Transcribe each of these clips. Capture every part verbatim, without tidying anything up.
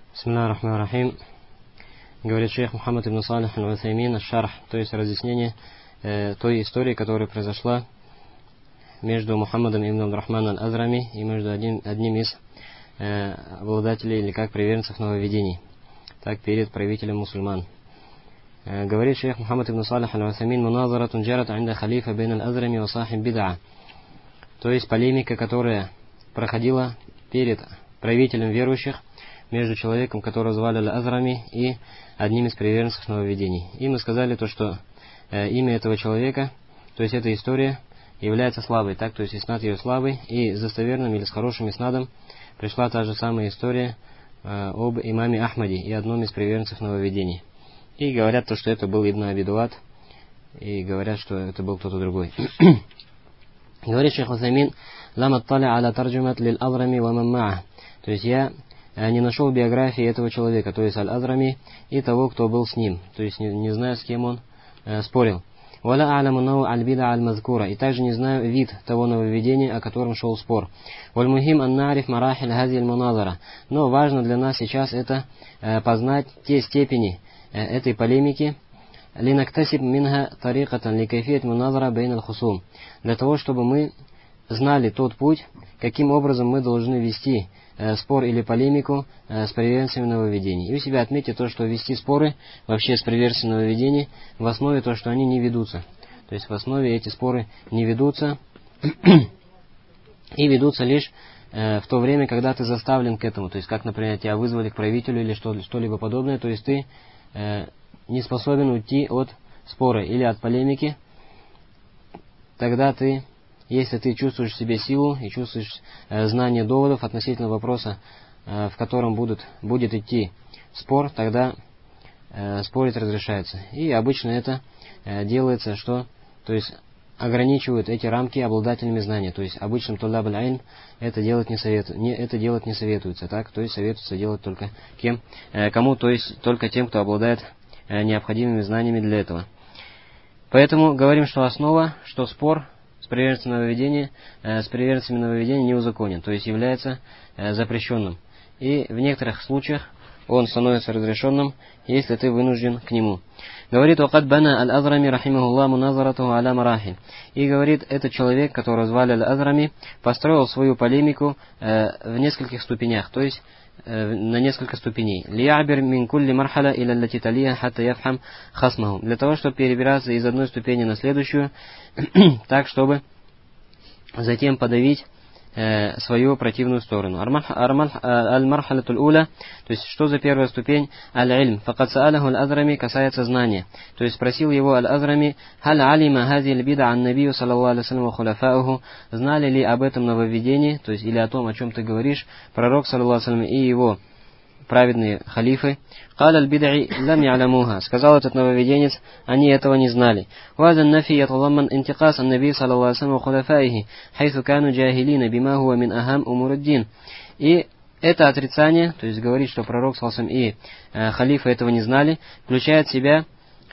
Бисмиллахи рахмани рахим. Говорит шейх Мухаммад ибн Салих аль-Уthаймин аш-Шарх, то есть разъяснение э, той истории, которая произошла между Мухаммадом ибн Абд-Рахман аль-Азрами и между одним, одним из э, обладателей или как приверженцев нововведений, так перед правителем мусульман. Э, говорит шейх Мухаммад ибн Салих аль-Уthаймин: «Муназаратун джарат инда халифа бейн аль-Азрами ва сахиб бид'a». То есть полемика, которая проходила перед правителем верующих между человеком, которого звали Аль-Азрами, и одним из приверженцев нововведений. И мы сказали то, что э, имя этого человека, то есть эта история, является слабой, так, то есть иснад ее слабый, и с достоверным или с хорошим иснадом пришла та же самая история э, об имаме Ахмаде и одном из приверженцев нововведений. И говорят то, что это был Ибн Аби Дуат, и говорят, что это был кто-то другой. Говорит шейх Уthаймин: «Лам атталя аля тарджумат лил Азрами ва ман ма'ах». То есть я не нашел биографии этого человека, то есть Аль-Азрами, и того, кто был с ним, то есть не, не знаю, с кем он э, спорил. «Валя а'ламу нау аль-бида аль-мазкура», и также не знаю вид того нововведения, о котором шел спор. «Валь-мухим ан нариф марахиль хази аль-муназара». Но важно для нас сейчас это э, познать те степени э, этой полемики, «линактасиб минха тарикатан ликайфият муназара бейн аль-хусум», для того, чтобы мы знали тот путь, каким образом мы должны вести э, спор или полемику э, с приверженцами нововведений. И у себя отметьте то, что вести споры вообще с приверженцами нововведений в основе то, что они не ведутся. То есть в основе эти споры не ведутся и ведутся лишь э, в то время, когда ты заставлен к этому. То есть как, например, тебя вызвали к правителю или что, что-либо подобное, то есть ты э, не способен уйти от спора или от полемики, тогда ты, если ты чувствуешь в себе силу и чувствуешь э, знание доводов относительно вопроса, э, в котором будут, будет идти спор, тогда э, спорить разрешается. И обычно это э, делается, что, то есть ограничивают эти рамки обладателями знания. То есть обычным тулаб аль-ильм это делать не совету, не, это делать не советуется, так? То есть советуется делать только кем, э, кому, то есть только тем, кто обладает э, необходимыми знаниями для этого. Поэтому говорим, что основа, что спор с приверженцами нововведения, э, с приверженцами нововведения не узаконен, то есть является э, запрещенным. И в некоторых случаях он становится разрешенным, если ты вынужден к нему. Говорит: «Вакад бана аль-Азрами рахимахуллах муназаратуху аля марахиль». И говорит, этот человек, которого звали Аль-Азрами, построил свою полемику э, в нескольких ступенях, то есть э, на несколько ступеней. «Лиябир мин кулли мархаля иля лати талия хатта яфхам хасмаху». Для того, чтобы перебираться из одной ступени на следующую, так, чтобы затем подавить э, свою противную сторону. Аль-мархалятуль уля, то есть что за первая ступень? Аль-ильм. Факад са'аляху аль-Азрами, касается знания. То есть спросил его Аль-Азрами: «Халь алима хази аль-бида ан набию саллаллаху алейхи ва саллям ва хуляфауху». Знали ли об этом нововведении, то есть или о том, о чем ты говоришь, пророк саллаллаху алейхи ва саллям и его праведные халифы? «Каля аль-бидаи лам я'ламуха». Сказал этот нововведенец: они этого не знали. «Вазан нафи яталамман интикас ан-наби саллаллаху алейхи ва саллям ва хуляфаихи, хайсу кану джахилина бима хуа мин ахам умуруддин». И это отрицание, то есть говорит, что пророк саллаллаху алейхи ва саллям и э, халифы этого не знали, включает в себя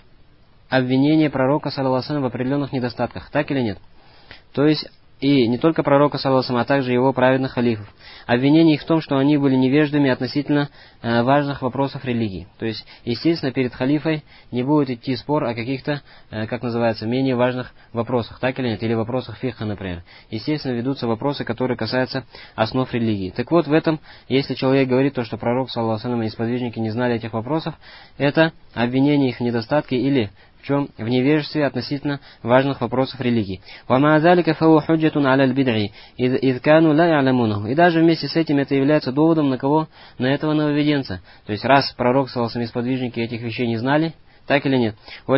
обвинение пророка саллаллаху алейхи ва саллям в определенных недостатках. Так или нет? То есть и не только пророка саллаллаху алейхи ва саллям, а также его праведных халифов. Обвинение их в том, что они были невеждами относительно э, важных вопросов религии. То есть, естественно, перед халифой не будет идти спор о каких-то, э, как называется, менее важных вопросах, так или нет, или вопросах фикха, например. Естественно, ведутся вопросы, которые касаются основ религии. Так вот, в этом, если человек говорит то, что пророк, саллаллаху алейхи ва саллям, и сподвижники не знали этих вопросов, это обвинение их в недостатке или в чем? В невежестве относительно важных вопросов религии. И даже вместе с этим это является доводом на кого? На этого нововведенца. То есть раз пророк, саллаллаху алейхи ва саллям, и сподвижники этих вещей не знали, так или нет? То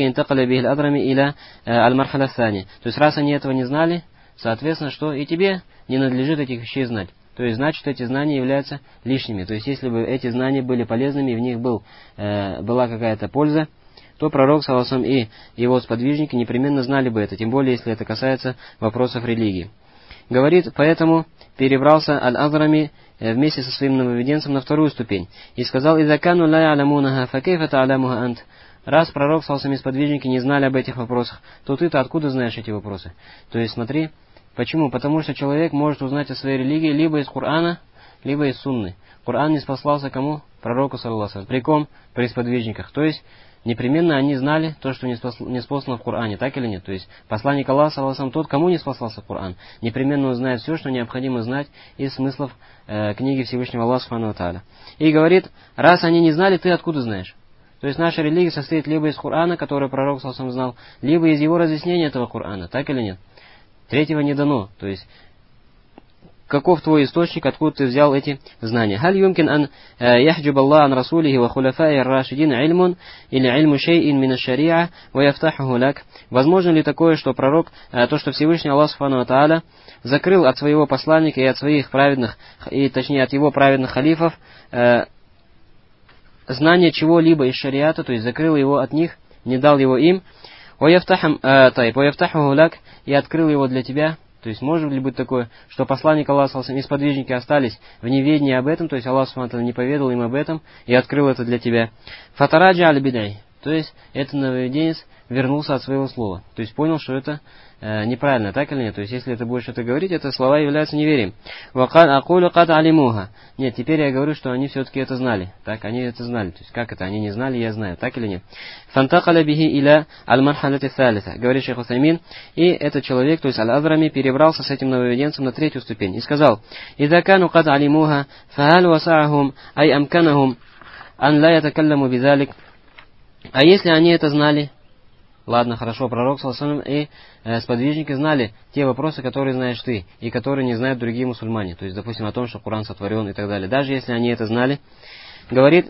есть раз они этого не знали, соответственно, что и тебе не надлежит этих вещей знать. То есть, значит, эти знания являются лишними. То есть, если бы эти знания были полезными, и в них был, э, была какая-то польза, то пророк, саллаллаху алейхи ва саллям, и его сподвижники непременно знали бы это, тем более, если это касается вопросов религии. Говорит, поэтому перебрался Аль-Азрами вместе со своим нововведенцем на вторую ступень и сказал: «Изакану ла я'ламунаха, фа кейфа та'ламуха ант». Раз пророк, саллаллаху алейхи ва саллям, и сподвижники не знали об этих вопросах, то ты-то откуда знаешь эти вопросы? То есть, смотри, почему? Потому что человек может узнать о своей религии либо из Корана, либо из сунны. Коран не спаслался кому? Пророку, саллаллаху алейхи ва саллям. При ком? При сподвижниках. То есть, непременно они знали то, что не спаслано в Коране, так или нет? То есть, посланник Аллаха, саллаллаху алейхи ва саллям, тот, кому не спаслался Коран, непременно узнает все, что необходимо знать из смыслов э, книги Всевышнего Аллаха, субхану ва тааля. И говорит, раз они не знали, ты откуда знаешь? То есть, наша религия состоит либо из Корана, который пророк, саллаллаху алейхи ва саллям, знал, либо из его разъяснения этого Корана, так или нет? Третьего не дано. То есть, каков твой источник, откуда ты взял эти знания? Халь юмкин ан яхджиб Аллах ан расулихи ва хуляфаи ар-рашидин ильмун или ильму шейин мина шариа ва яфтахуху лак. Возможно ли такое, что пророк, то, что Всевышний Аллах субхану ва тааля закрыл от своего посланника и от своих праведных, и точнее от его праведных халифов, э, знание чего-либо из шариата, то есть закрыл его от них, не дал его им, ва яфтахуху лак, и открыл его для тебя? То есть, может ли быть такое, что посланник Аллаха и сподвижники остались в неведении об этом, то есть Аллах субхану не поведал им об этом и открыл это для тебя. Фатараджа аль-бидай. То есть, этот нововведенец вернулся от своего слова. То есть, понял, что это э, неправильно, так или нет? То есть, если ты будешь это говорить, это слова являются неверием. Нет, теперь я говорю, что они все-таки это знали. Так, они это знали. То есть, как это? Они не знали, я знаю. Так или нет? Фантакаля бихи иля аль-мархалати салиса. Говорит шейх Усаймин. И этот человек, то есть аль-Азрами, перебрался с этим нововведенцем на третью ступень. И сказал, «Ида кану кад алимуха, фахаль васаахум, ай амканахум, ан ла ятакалламу бидалик». А если они это знали, ладно, хорошо, пророк саллаллаху алейхи и э, сподвижники знали те вопросы, которые знаешь ты, и которые не знают другие мусульмане. То есть, допустим, о том, что Коран сотворен и так далее. Даже если они это знали, говорит,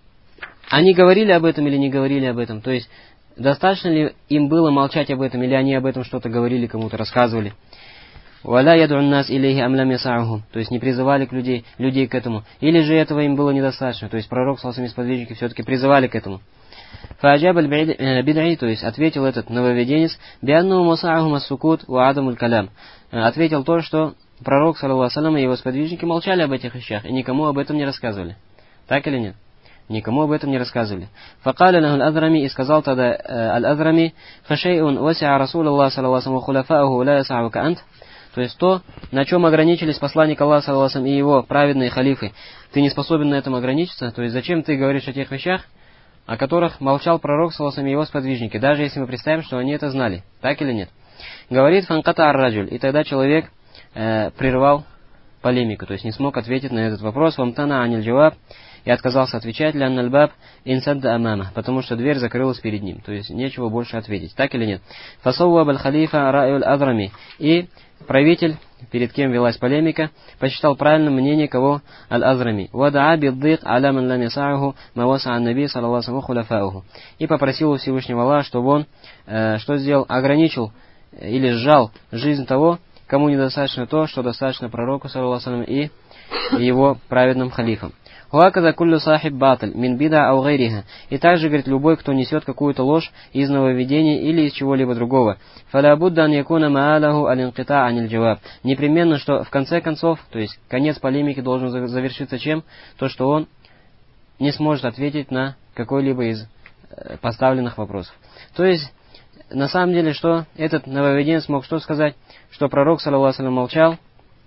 они говорили об этом или не говорили об этом. То есть, достаточно ли им было молчать об этом, или они об этом что-то говорили, кому-то рассказывали. «Валя ядун нас илейхи амлям ясаахум». То есть, не призывали к людей, людей к этому. Или же этого им было недостаточно. То есть, пророк саллаллаху алейхи и сподвижники все-таки призывали к этому. Фаджаб аль-бид'и, то есть ответил этот нововведенец, бианну мусаахум ас-сукут ва адамуль калям. Ответил то, что пророк, саллаллаху алейхи ва саллям, и его сподвижники молчали об этих вещах, и никому об этом не рассказывали. Так или нет? Никому об этом не рассказывали. Факаля лаху аль-Азрами, и сказал тогда аль-Азрами, фашейун васиа расулаллах, саллаллаху алейхи ва хуляфааху ла ясаука ант. То есть то, на чем ограничились посланник Аллаха, саллаллаху алейхи, и его праведные халифы, ты не способен на этом ограничиться, то есть зачем ты говоришь о тех вещах, о которых молчал пророк, саллаллаху алейхи, и его сподвижники, даже если мы представим, что они это знали, так или нет. Говорит фанката ар-раджуль, и тогда человек э, прервал полемику, то есть не смог ответить на этот вопрос, вамтана аниль джаваб, и отказался отвечать, ля аннальбаб инсадда амама, потому что дверь закрылась перед ним, то есть нечего больше ответить, так или нет. Фасауаб аль-халифа ра'юль азрами, и правитель, перед кем велась полемика, посчитал правильным мнение кого? Аль-Азрами. «Вадаа биддык аля ман лам ясааху ма васаа наби саллаллаху алейхи хуляфауху». И попросил у Всевышнего Аллаха, чтобы он, э, что сделал, ограничил или сжал жизнь того, кому недостаточно то, что достаточно пророку, саллаллаху алейхи, и его праведным халифам. «Хуакада куллю сахиб баталь, мин бида ау гайриха». И также, говорит, любой, кто несет какую-то ложь из нововведений или из чего-либо другого. «Фаля будда ан якуна маалаху аль-инкита аниль джаваб». Непременно, что в конце концов, то есть конец полемики должен завершиться чем? То, что он не сможет ответить на какой-либо из поставленных вопросов. То есть, на самом деле, что этот нововведенец смог что сказать? Что пророк, саллаллаху алейхи ва саллям, молчал,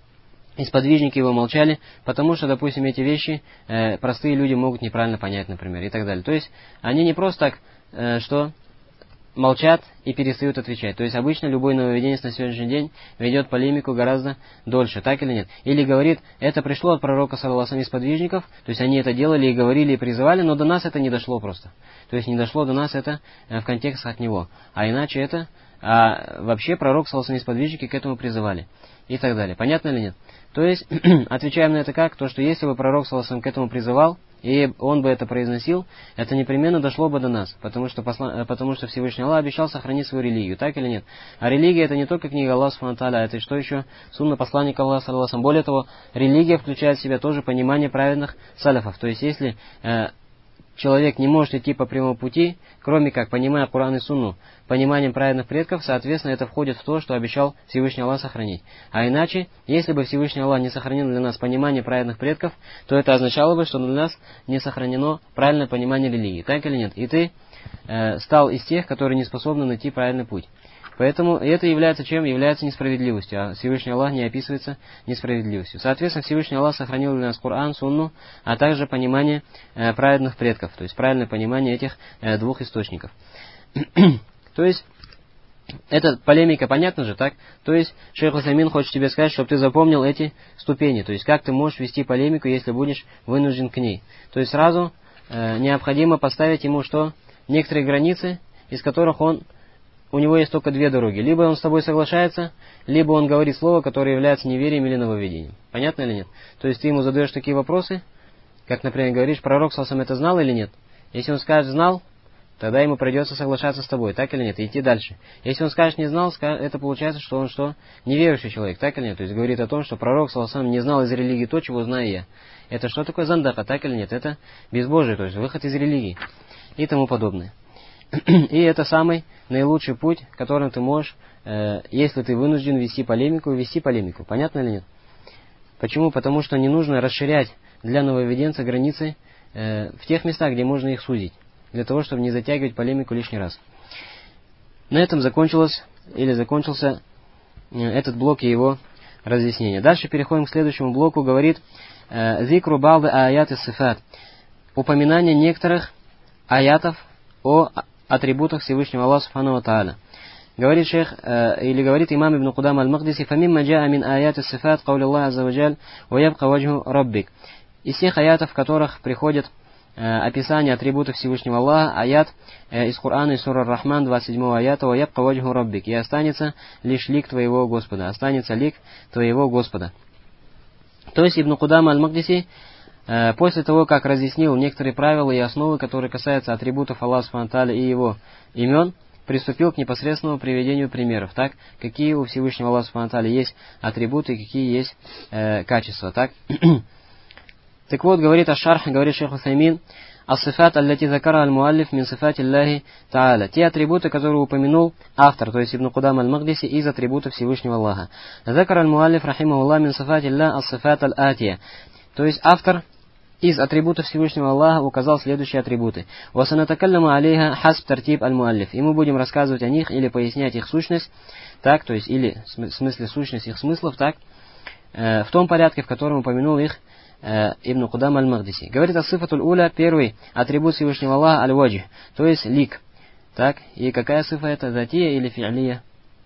и сподвижники его молчали, потому что, допустим, эти вещи э, простые люди могут неправильно понять, например, и так далее. То есть, они не просто так, э, что молчат и перестают отвечать. То есть, обычно любой нововведенец на сегодняшний день ведет полемику гораздо дольше, так или нет? Или говорит, это пришло от пророка, саллаллаху алейхи, сподвижников, то есть, они это делали и говорили, и призывали, но до нас это не дошло просто. То есть, не дошло до нас это э, в контекстах от него. А иначе это, а вообще пророк, саллаллаху алейхи, сподвижники к этому призывали. И так далее. Понятно или нет? То есть, отвечаем на это как? То, что если бы пророк, саллаллаху алейхи, к этому призывал, и он бы это произносил, это непременно дошло бы до нас, потому что, посла... потому что Всевышний Аллах обещал сохранить свою религию, так или нет? А религия это не только книга Аллаха субхану ва тааля, это что еще? Сунна посланника Аллаха, саллаллаху алейхи. Более того, религия включает в себя тоже понимание праведных салафов. То есть, если э, человек не может идти по прямому пути, кроме как понимая Коран и Сунну, пониманием праведных предков, соответственно, это входит в то, что обещал Всевышний Аллах сохранить. А иначе, если бы Всевышний Аллах не сохранил для нас понимание праведных предков, то это означало бы, что для нас не сохранено правильное понимание религии. Так или нет? И ты э, стал из тех, которые не способны найти правильный путь. Поэтому это является чем? Является несправедливостью. А Всевышний Аллах не описывается несправедливостью. Соответственно, Всевышний Аллах сохранил для нас Коран, Сунну, а также понимание э, праведных предков. То есть правильное понимание этих э, двух источников. То есть, эта полемика понятна же, так? То есть, шейх Усаймин хочет тебе сказать, чтобы ты запомнил эти ступени. То есть, как ты можешь вести полемику, если будешь вынужден к ней. То есть, сразу э, необходимо поставить ему что? Некоторые границы, из которых он, у него есть только две дороги. Либо он с тобой соглашается, либо он говорит слово, которое является неверием или нововведением. Понятно или нет? То есть, ты ему задаешь такие вопросы, как, например, говоришь, пророк саллаллаху это знал или нет? Если он скажет «знал», тогда ему придется соглашаться с тобой, так или нет, и идти дальше. Если он скажет «не знал», это получается, что он что? Неверующий человек, так или нет? То есть говорит о том, что пророк саллаллаху не знал из религии то, чего знаю я. Это что такое зандака, так или нет? Это безбожие, то есть выход из религии и тому подобное. И это самый наилучший путь, которым ты можешь, э, если ты вынужден вести полемику, вести полемику. Понятно или нет? Почему? Потому что не нужно расширять для нововведенца границы э, в тех местах, где можно их судить, для того, чтобы не затягивать полемику лишний раз. На этом закончилось, или закончился э, этот блок и его разъяснение. Дальше переходим к следующему блоку, говорит «Зикру балды аят и сифат». Упоминание некоторых аятов о атрибутах Всевышнего Аллаха Субхану ва Тааля. Говорит шейх, э, или говорит имам Ибн Кудам аль-Магдиси, «Фамимма джаа мин аят и сифат, каули Аллах азза ва джаль, ва ябка ваджху раббик». Из всех аятов, в которых приходят э, описание атрибутов Всевышнего Аллаха, аят э, из Корана, из сура Ар-Рахман, двадцать седьмого аята, «Ва ябка ваджху раббик», и останется лишь лик твоего Господа, останется лик твоего Господа. То есть Ибн Кудам аль-Магдиси, э, после того, как разъяснил некоторые правила и основы, которые касаются атрибутов Аллаха Субхану ва Тааля и его имен, приступил к непосредственному приведению примеров, так, какие у Всевышнего Аллаха Субхану ва Тааля есть атрибуты, какие есть э, качества, так. Так вот, говорит Аш-Шарх, говорит шейх Усаймин, «Ас-сифат аллати закара аль-муаллиф мин сифати Аллахи Тааля». Те атрибуты, которые упомянул автор, то есть Ибн Кудам аль-Магдиси, из атрибутов Всевышнего Аллаха. «Закара аль-муаллиф рахимахуллах мин сифати Аллах ас-сифат аль-атия». То есть автор из атрибутов Всевышнего Аллаха указал следующие атрибуты. «Васанатакаллама алейха хасб тартиб аль-муаллиф». И мы будем рассказывать о них или пояснять их сущность, так, то есть, или в смысле сущность их смыслов, так, э, в том порядке, в котором упомянул их э, Ибн Кудам аль-Магдиси. Говорит ас-сифатуль уля, первый атрибут Всевышнего Аллаха аль-ваджх, то есть лик. Так, и какая сифа это, затия или фи'лия?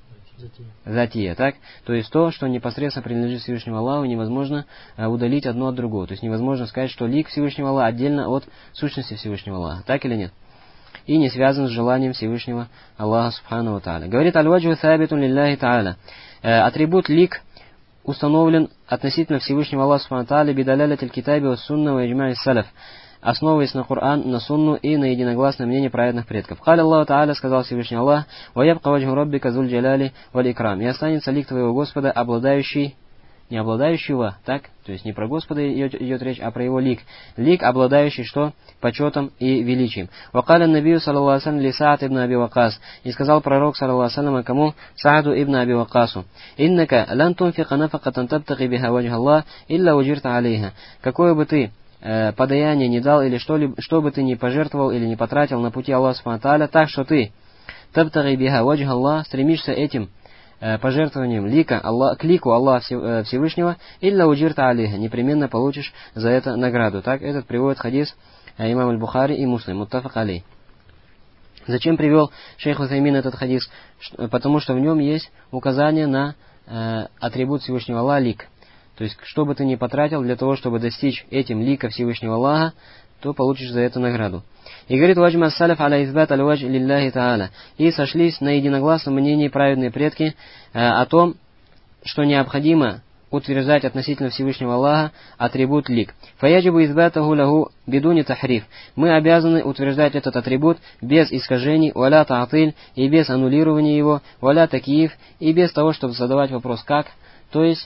Затия, так? То есть то, что непосредственно принадлежит Всевышнему Аллаху, невозможно э, удалить одно от другого. То есть невозможно сказать, что лик Всевышнего Аллаха отдельно от сущности Всевышнего Аллаха. Так или нет? И не связан с желанием Всевышнего Аллаха Субхану ва Тааля. Говорит аль-ваджху сабитун лилляхи Тааля. Атрибут лик установлен относительно Всевышнего Аллаха Субхану ва Тааля бидалялятиль китаби ва сунна ва иджма'и салаф, основываясь на Коран, на Сунну и на единогласное мнение праведных предков. Халя Аллаху Тааля, сказал Всевышний Аллах, «Ва ябка ваджху раббика зуль джаляли валь икрам». И останется лик твоего Господа, обладающий, не обладающего, так? То есть не про Господа идет, идет речь, а про его лик. Лик, обладающий что? Почетом и величием. «Вакаля набию, саллаллаху алейхи ли Саад ибн Аби Вакас». И сказал пророк, саллаллаху алейхи кому? Сааду ибн Аби Вакасу. «Иннака лан тунфика нафакатан табтаги биха ваджха Аллах, илля уджирта алейха». Какое бы ты подаяние не дал, или что, что бы ты ни пожертвовал или не потратил на пути Аллаха Субхану ва Тааля, так что ты табтаги биха ваджха Аллах, стремишься этим э, пожертвованием лика Аллах, к лику Аллаха Всевышнего, илля уджирта алейха, непременно получишь за это награду. Так этот приводит хадис э, имам аль-Бухари и Муслим, муттафак алей. Зачем привел шейх Усаймин этот хадис? Потому что в нем есть указание на э, атрибут Всевышнего Аллаха лик. То есть, что бы ты ни потратил для того, чтобы достичь этим лика Всевышнего Аллаха, то получишь за это награду. И говорит, «Ваджма саляф аля избат аль-вадж лилляхи та'аля». И сошлись на единогласном мнении праведные предки э, о том, что необходимо утверждать относительно Всевышнего Аллаха атрибут лик. «Фаяджибу избатаху лаху бидуни тахриф». Мы обязаны утверждать этот атрибут без искажений, валя та'атиль, и без аннулирования его, валя такиев, и без того, чтобы задавать вопрос «как?». То есть,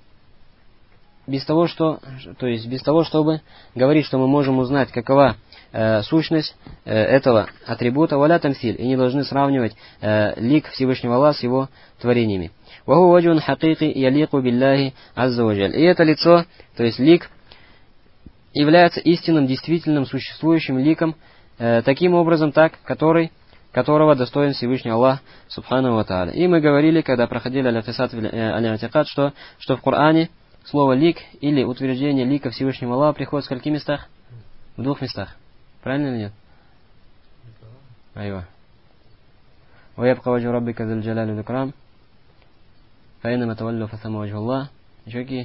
без того, что, то есть без того, чтобы говорить, что мы можем узнать, какова э, сущность э, этого атрибута, валя тамсиль, и не должны сравнивать э, лик Всевышнего Аллаха с его творениями. Ваху ваджун хакики ялику билляхи азза ва джаль. И это лицо, то есть лик, является истинным, действительным, существующим ликом, э, таким образом, так, который которого достоин Всевышний Аллах Субхану ва Тааля. И мы говорили, когда проходили аль-Атикад, что, что в Коране слово лик или утверждение лика Всевышнего Аллаха приходит в скольких местах? В двух местах. Правильно или нет? Айва. وَيَبْقَ وَجْهُ رَبِّكَ ذُو الْجَلَالِ وَالْإِكْرَامِ فَأَيْنَمَا تَوَلُّوا فَثَمَّ وَجْهُ اللَّهِ. Еще какие?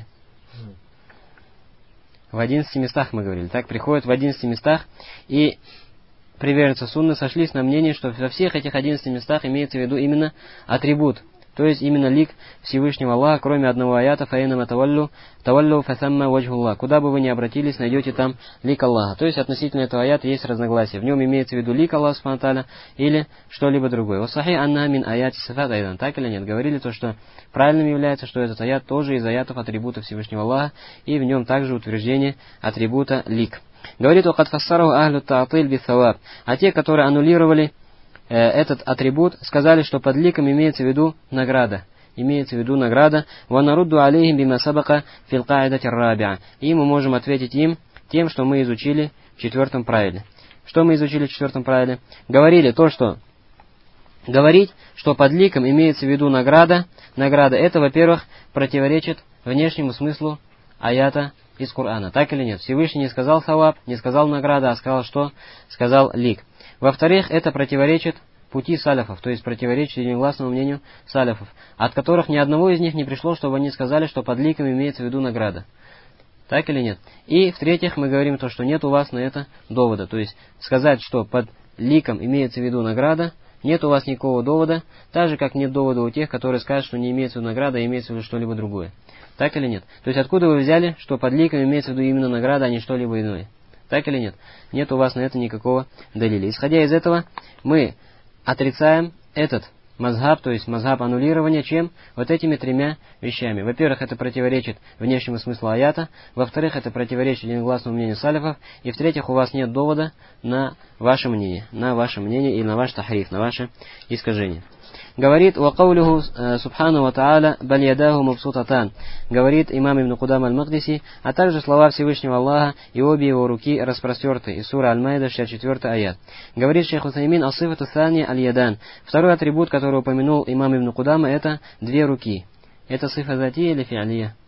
В одиннадцати местах мы говорили. Так, приходит в одиннадцати местах, и приверженцы сунны сошлись на мнении, что во всех этих одиннадцати местах имеется в виду именно атрибут, то есть именно лик Всевышнего Аллаха, кроме одного аята «Фаинама таваллу, таваллу фасамма ваджхуллах». Куда бы вы ни обратились, найдете там лик Аллаха. То есть относительно этого аята есть разногласия. В нем имеется в виду лик Аллаха субхану ва тааля или что-либо другое. «Васахи анна мин аяти сифат айдан». Так или нет? Говорили то, что правильным является, что этот аят тоже из аятов атрибута Всевышнего Аллаха, и в нем также утверждение атрибута лик. Говорит: «Вакад фассараху ахлю та'атиль бисаваб». А те, которые аннулировали этот атрибут, сказали, что под ликом имеется в виду награда. Имеется в виду награда. «Ванарудду алейхим бима сабака фил каидати рабиа». И мы можем ответить им тем, что мы изучили в четвертом правиле. Что мы изучили в четвертом правиле? Говорили то, что говорить, что под ликом имеется в виду награда. Награда это, во-первых, противоречит внешнему смыслу аята из Корана. Так или нет? Всевышний не сказал саваб, не сказал награда, а сказал что? Сказал лик. Во-вторых, это противоречит пути саляфов, то есть противоречит единогласному мнению саляфов, от которых ни одного из них не пришло, чтобы они сказали, что под ликом имеется в виду награда. Так или нет? И в-третьих, мы говорим то, что нет у вас на это довода. То есть сказать, что под ликом имеется в виду награда, нет у вас никакого довода, так же, как нет довода у тех, которые скажут, что не имеется в виду награда, а имеется в виду что-либо другое. Так или нет? То есть откуда вы взяли, что под ликом имеется в виду именно награда, а не что-либо иное? Так или нет? Нет у вас на это никакого далиля. Исходя из этого, мы отрицаем этот мазхаб, то есть мазхаб аннулирования, чем? Вот этими тремя вещами. Во-первых, это противоречит внешнему смыслу аята. Во-вторых, это противоречит единогласному мнению салифов. И в-третьих, у вас нет довода на ваше мнение. На ваше мнение и на ваш тахриф, на ваше искажение. Говорит: «Вакаулюху субхану ва тааля баль ядаху мабсутатан». Говорит имам Ибн Кудам аль-Магдиси, а также слова Всевышнего Аллаха, и обе его руки распростерты. Из сура Аль-Майда, шестьдесят четвёртый аят. Говорит шейх Усаймин: «Асифату сани аль-ядан». Второй атрибут, который упомянул имам Ибн Кудама, это две руки. Это сифа затия или фиалия?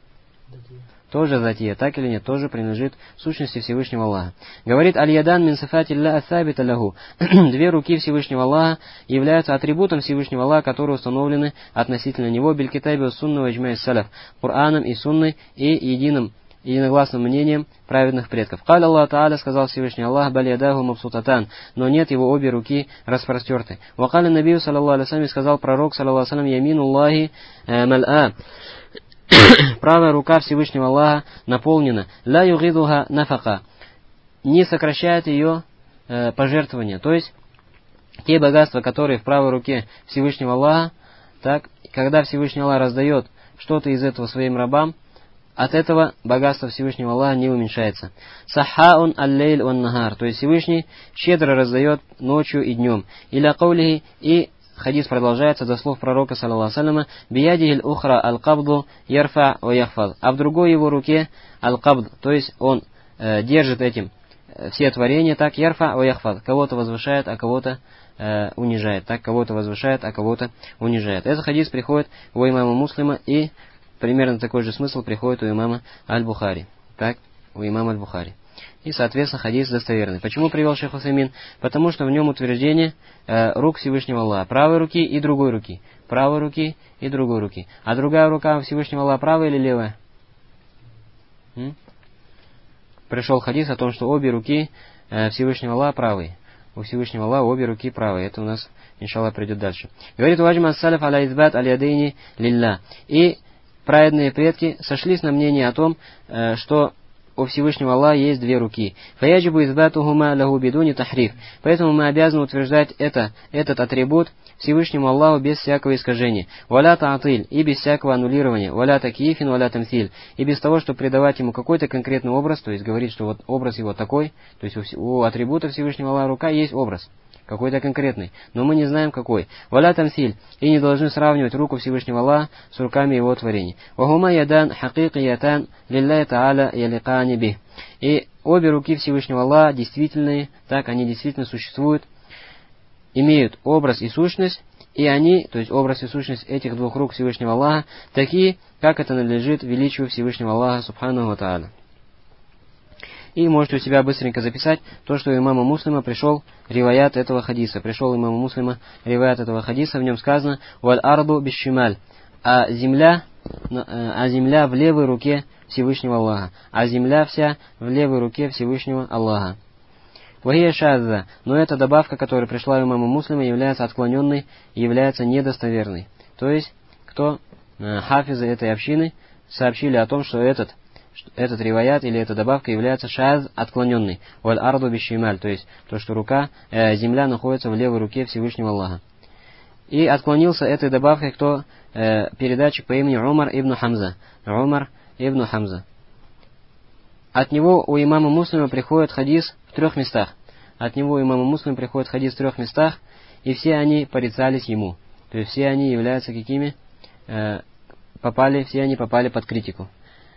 Тоже затия, так или нет, тоже принадлежит сущности Всевышнего Аллаха. Говорит: «Аль-ядан мин сифатилля ассабита лаху». Две руки Всевышнего Аллаха являются атрибутом Всевышнего Аллаха, которые установлены относительно него биль-китаби ва сунна ва иджма'i салаф, Кораном и сунной и единым единогласным мнением праведных предков. «Каля Аллах Та'аля», сказал Всевышний Аллах, «Баль ядаху мабсутатан», но нет, его обе руки распростерты. «Вакаля набию, саллаллаху алейхи ва саллям», сказал пророк, саллаллаху алейхи ва саллям, «Ямину Аллахи мал'а». Правая рука Всевышнего Аллаха наполнена. «Ла югидуха нафака». Не сокращает ее э, пожертвования. То есть, те богатства, которые в правой руке Всевышнего Аллаха, так, когда Всевышний Аллах раздает что-то из этого своим рабам, от этого богатство Всевышнего Аллаха не уменьшается. «Сахаун аллейль ван нахар». То есть Всевышний щедро раздает ночью и днем. «Иля каулихи». И хадис продолжается до слов пророка, саллаллаху алейхи ва саллям, «Биядихиль ухра аль-кабду ярфа ва яхфад». А в другой его руке аль-кабд, то есть он э, держит этим э, все творения, так, ярфа ва яхфад. Кого-то возвышает, а кого-то э, унижает. Так, кого-то возвышает, а кого-то унижает. Этот хадис приходит у имама Муслима, и примерно такой же смысл приходит у имама Аль-Бухари. Так, у имама Аль-Бухари. И, соответственно, хадис достоверный. Почему привел шейх Усаймин? Потому что в нем утверждение э, рук Всевышнего Аллаха. Правой руки и другой руки. Правой руки и другой руки. А другая рука Всевышнего Аллаха правая или левая? М? Пришел хадис о том, что обе руки э, Всевышнего Аллаха правые. У Всевышнего Аллаха обе руки правые. Это у нас, иншаллах, придет дальше. Говорит: «Ваджма ас-салаф аля избат аль-ядейни лилля». И праведные предки сошлись на мнение о том, э, что у Всевышнего Аллаха есть две руки. «Фаяджибу избатухума лаху бидуни тахриф». Поэтому мы обязаны утверждать это, этот атрибут Всевышнему Аллаху без всякого искажения. «Валя та'атиль», и без всякого аннулирования. «Валя такифин, валя тамсиль», и без того, чтобы придавать ему какой-то конкретный образ, то есть говорить, что вот образ его такой, то есть у, у атрибута Всевышнего Аллаха рука есть образ. Какой-то конкретный, но мы не знаем какой. «Валя тамсиль», и не должны сравнивать руку Всевышнего Аллаха с руками его творений. «Вахума ядан хакикиятан лилляй та'аля яликани бих». И обе руки Всевышнего Аллаха действительные, так, они действительно существуют имеют образ и сущность, и они, то есть образ и сущность этих двух рук Всевышнего Аллаха, такие, как это надлежит величию Всевышнего Аллаха, субханаху ва тааля. И можете у себя быстренько записать то, что у имама Муслима пришел риваят этого хадиса. Пришел имаму Муслима риваят этого хадиса, в нем сказано «Валь арду бишшималь», а земля, а земля в левой руке Всевышнего Аллаха, а земля вся в левой руке Всевышнего Аллаха. Вахия шазза, но эта добавка, которая пришла у имама Муслима, является отклоненной и является недостоверной. То есть, кто э, хафизы этой общины сообщили о том, что этот, что этот риваят или эта добавка является шаз отклоненной. Валь арду бишшималь, то есть то, что рука, э, земля находится в левой руке Всевышнего Аллаха. И отклонился этой добавкой кто э, передатчик по имени Умар ибн Хамза. Умар ибн Хамза. От него у имама Муслима приходит хадис в трех местах. От него у имама Муслима приходит хадис в трех местах, и все они порицались ему. То есть все они являются какими? Э, попали, все они попали под критику.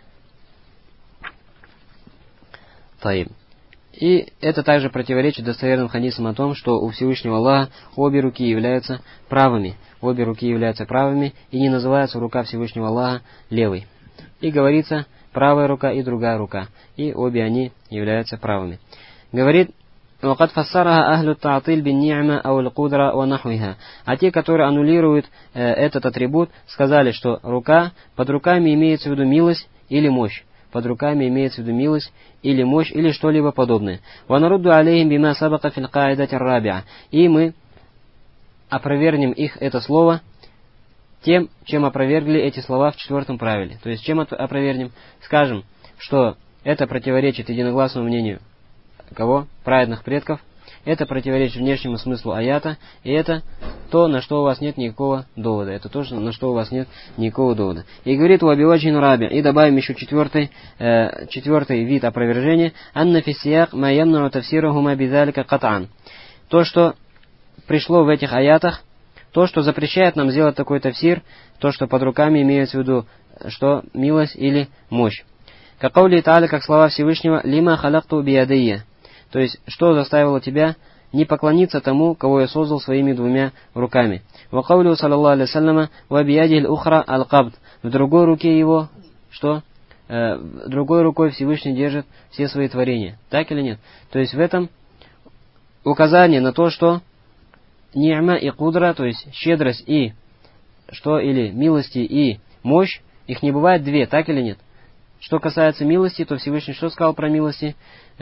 Таиб. И это также противоречит достоверным хадисам о том, что у Всевышнего Аллаха обе руки являются правыми. Обе руки являются правыми, и не называется рука Всевышнего Аллаха левой. И говорится правая рука и другая рука. И обе они являются правыми. Говорит, وَقَدْ فَسَّرَهَا أَهْلُ التَّعْطِيلِ بِالنِّعْمَةِ أَوْ الْقُدْرَةِ وَنَحْوِهَا. А те, которые аннулируют э, этот атрибут, сказали, что рука, под руками имеется в виду милость или мощь. Под руками имеется в виду милость или мощь или что-либо подобное. وَنَرُدُّ عَلَيْهِمْ بِمَا سَبَقَ فِي الْقَاعِدَةِ الرَّابِعَةِ. И мы опровергнем их это слово тем, чем опровергли эти слова в четвертом правиле. То есть, чем опровергнем? Скажем, что это противоречит единогласному мнению кого? Праведных предков. Это противоречит внешнему смыслу аята. И это то, на что у вас нет никакого довода. Это то, на что у вас нет никакого довода. И говорит у Абиваджин Раби. И добавим еще четвертый, э, четвертый вид опровержения. Анна фисияк ма ямнау тавсирахума бидалика кат'ан. То, что пришло в этих аятах, то, что запрещает нам сделать такой тавсир, то, что под руками имеется в виду, что милость или мощь. Как каули та'аля, как слова Всевышнего, лима халакту биядайя. То есть, что заставило тебя не поклониться тому, кого я создал своими двумя руками. Ва каулю саллаллаху алейхи саллама ва биядихи аль-ухра аль-кабд. В другой руке его, что? Э, другой рукой Всевышний держит все свои творения. Так или нет? То есть, в этом указание на то, что ни'ма и кудра, то есть щедрость и что или милости и мощь, их не бывает две, так или нет? Что касается милости, то Всевышний что сказал про милости?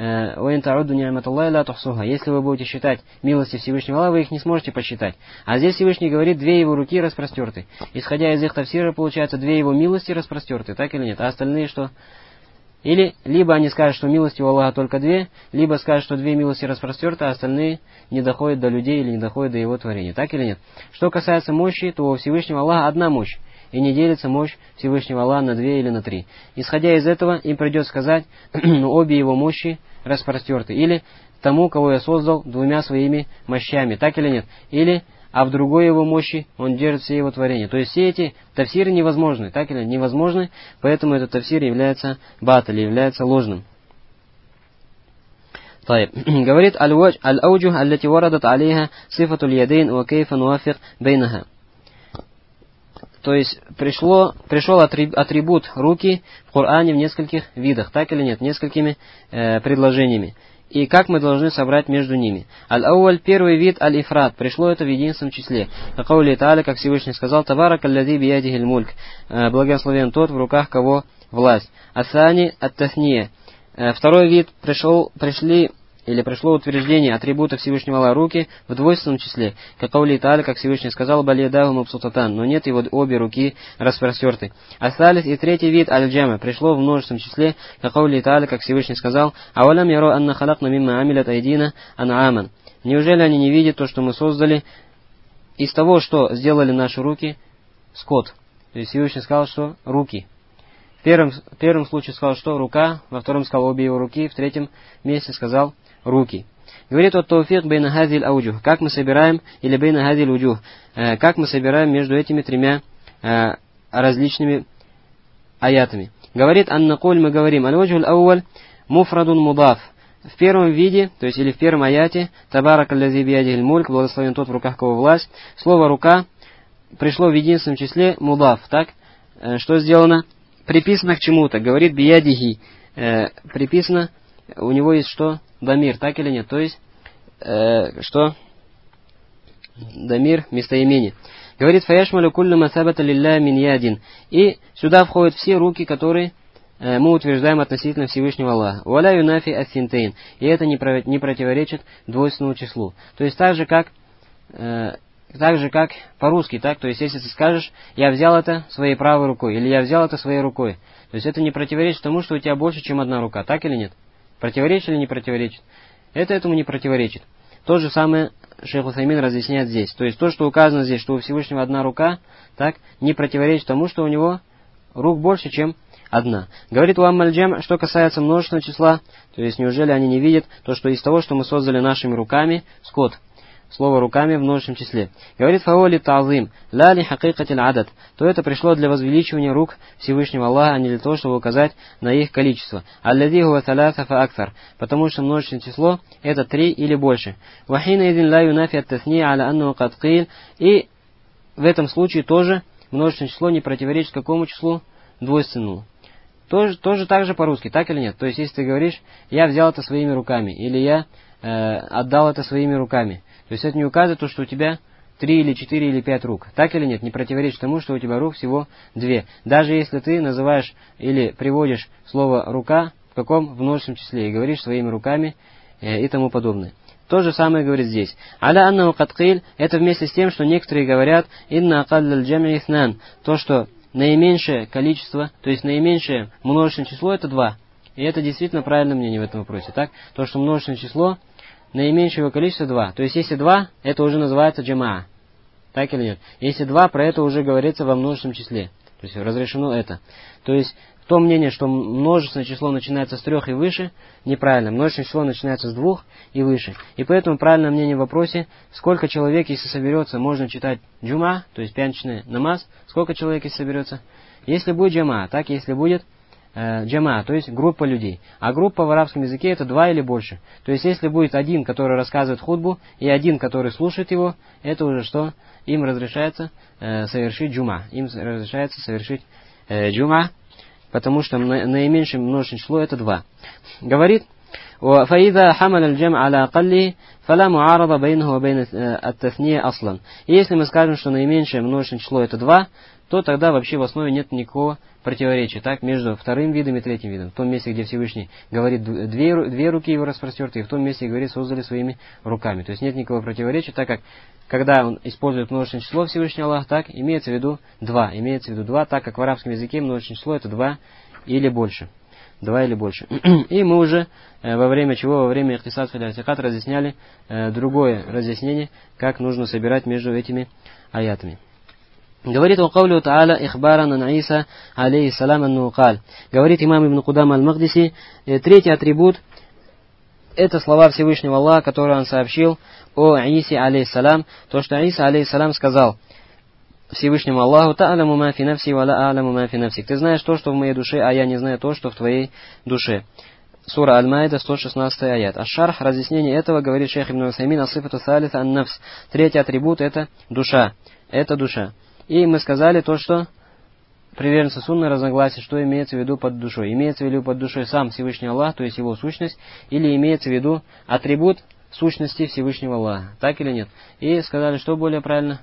Если вы будете считать милости Всевышнего Аллаха, вы их не сможете посчитать. А здесь Всевышний говорит, две его руки распростерты. Исходя из их тавсира, получается, две его милости распростерты, так или нет? А остальные что? Или, либо они скажут, что милости у Аллаха только две, либо скажут, что две милости распростерты, а остальные не доходят до людей или не доходят до его творения, так или нет? Что касается мощи, то у Всевышнего Аллаха одна мощь. И не делится мощь Всевышнего Аллаха на две или на три. Исходя из этого, им придется сказать, обе его мощи распростерты. Или тому, кого я создал двумя своими мощами. Так или нет? Или, а в другой его мощи он держит все его творения. То есть все эти тавсиры невозможны. Так или нет? Невозможны. Поэтому этот тавсир является баталь, является ложным. Говорит аль-ауджух аллати варадат алейха сифатуль ядейн ва кейфа нуафик бейнаха. То есть пришло, пришел атрибут руки в Коране в нескольких видах, так или нет, несколькими э, предложениями. И как мы должны собрать между ними? Аль-ауаль, первый вид, аль-ифрат, пришло это в единственном числе. Какаули та'аля, как Всевышний сказал, табарак аллади биядихиль мульк, благословен тот, в руках кого власть. Асани ат-тасния. Второй вид, пришел, пришли... Или пришло утверждение атрибута Всевышнего Аллаха руки в двойственном числе. Как каули та'аля, как Всевышний сказал, балиядаху мабсутатан, но нет его обе руки распростерты. Остались и третий вид аль-джама пришло в множественном числе. Как каули та'аля, как Всевышний сказал, авалам яро анна халакна мимма амилят айдина ан'аман. Неужели они не видят то, что мы создали из того, что сделали наши руки, скот? То есть Всевышний сказал, что руки. В первом, в первом случае сказал, что рука, во втором сказал обе его руки, в третьем месте сказал руки. Говорит от тауфик бейна хазиль ауджух. Как мы собираем, или бейна хазиль уджух, э, как мы собираем между этими тремя э, различными аятами. Говорит аннакуль, мы говорим, аль-ваджу аль-ауаль муфрадун мудаф. в первом виде, то есть или в первом аяте, «Табарак аллази биядихиль мульк», благословен тот, в руках кого власть, слово «рука» пришло в единственном числе мудаф, так? Что сделано? Приписано к чему-то. Говорит биядихи, э, приписано, у него есть что? Дамир, так или нет? То есть, э, что? Дамир, местоимение. Говорит, «Фаяшмалю куллю масабата лилля мин ядин». И сюда входят все руки, которые э, мы утверждаем относительно Всевышнего Аллаха. «Валя юнафи ассинтейн». И это не, про, не противоречит двойственному числу. То есть, так же, как... Э, Так же, как по-русски, так? То есть, если ты скажешь, я взял это своей правой рукой, или я взял это своей рукой. То есть, это не противоречит тому, что у тебя больше, чем одна рука, так или нет? Противоречит или не противоречит? Это этому не противоречит. То же самое шейх Усаймин разъясняет здесь. То есть, то, что указано здесь, что у Всевышнего одна рука, так, не противоречит тому, что у него рук больше, чем одна. Говорит Уаммаль-Джам, что касается множественного числа, то есть, неужели они не видят то, что из того, что мы создали нашими руками, скот, слово «руками» в множественном числе. Говорит «Фаоли та'зим, ла ли хакикатиль адад», то это пришло для возвеличивания рук Всевышнего Аллаха, а не для того, чтобы указать на их количество. «Аллади хуа талата фа акфар», потому что множественное число – это три или больше. «Вахина идин ла юнафи ат-тасни аля анну кад кил», и в этом случае тоже множественное число не противоречит какому числу? Двойственному. Тоже, тоже так же по-русски, так или нет? То есть, если ты говоришь «я взял это своими руками» или «я э, отдал это своими руками», то есть это не указывает то, что у тебя три или четыре или пять рук. Так или нет? Не противоречит тому, что у тебя рук всего две. Даже если ты называешь или приводишь слово «рука» в каком? В множественном числе. И говоришь своими руками э, и тому подобное. То же самое говорит здесь. «Аля аннаху кад кил» — это вместе с тем, что некоторые говорят «инна акаллаль джам'и итнан», то, что наименьшее количество, то есть наименьшее множественное число — это два. И это действительно правильное мнение в этом вопросе. Так? То, что множественное число наименьшего количества два. То есть, если два, это уже называется джамаа. Так или нет? Если два, про это уже говорится во множественном числе. То есть, разрешено это. То есть, то мнение, что множественное число начинается с трех и выше, неправильно. Множественное число начинается с двух и выше. И поэтому правильное мнение в вопросе, сколько человек, если соберется, можно читать джума, то есть пятничный намаз, сколько человек, если соберется? Если будет джамаа, так, если будет джама, то есть группа людей. А группа в арабском языке это два или больше. То есть, если будет один, который рассказывает хутбу, и один, который слушает его, это уже что? Им разрешается э, совершить джума. Им разрешается совершить э, джума, потому что на, наименьшее множественное число это два. Говорит, فَإِذَا حَمَلَ الْجَمْعَ عَلَى أَقَلِّهِ فَلَا مُعَارَضَ بَيْنَهُ وَبَيْنَ التَّثْنِيَةِ أَصْلًا. И если мы скажем, что наименьшее множественное число это два, то тогда вообще в основе нет никакого противоречия, так, между вторым видом и третьим видом. В том месте, где Всевышний говорит, две, две руки его распростерты, и в том месте, где говорит, создали своими руками. То есть нет никакого противоречия, так как, когда он использует множественное число Всевышний Аллах, так, имеется в виду два. Имеется в виду два, так как в арабском языке множественное число это два или больше. Два или больше. И мы уже э, во время чего, во время ихтисад фил атикад разъясняли э, другое разъяснение, как нужно собирать между этими аятами. Говорит Каулю Та'аля ихбаран ан Иса алейхиссалам анну каль. Говорит имам Ибн Кудам аль-Махдиси, третий атрибут это слова Всевышнего Аллаха, которые он сообщил о Исе алейхиссалам, то, что Иса алейхиссалам сказал Всевышнему Аллаху: «Та'аляму ма фи нафси ва ла а'ламу ма фи нафсик». Ты знаешь то, что в моей душе, а я не знаю то, что в твоей душе. Сура Аль-Майда, сто шестнадцатый аят. Аш-Шарх, разъяснение этого, говорит шейх Ибн Усаймин, ас-сифату салиса ан-нафс. Третий атрибут это душа. Это душа. И мы сказали то, что приверженцы сунны разногласия, что имеется в виду под душой. Имеется в виду под душой сам Всевышний Аллах, то есть его сущность, или имеется в виду атрибут сущности Всевышнего Аллаха. Так или нет? И сказали, что более правильно?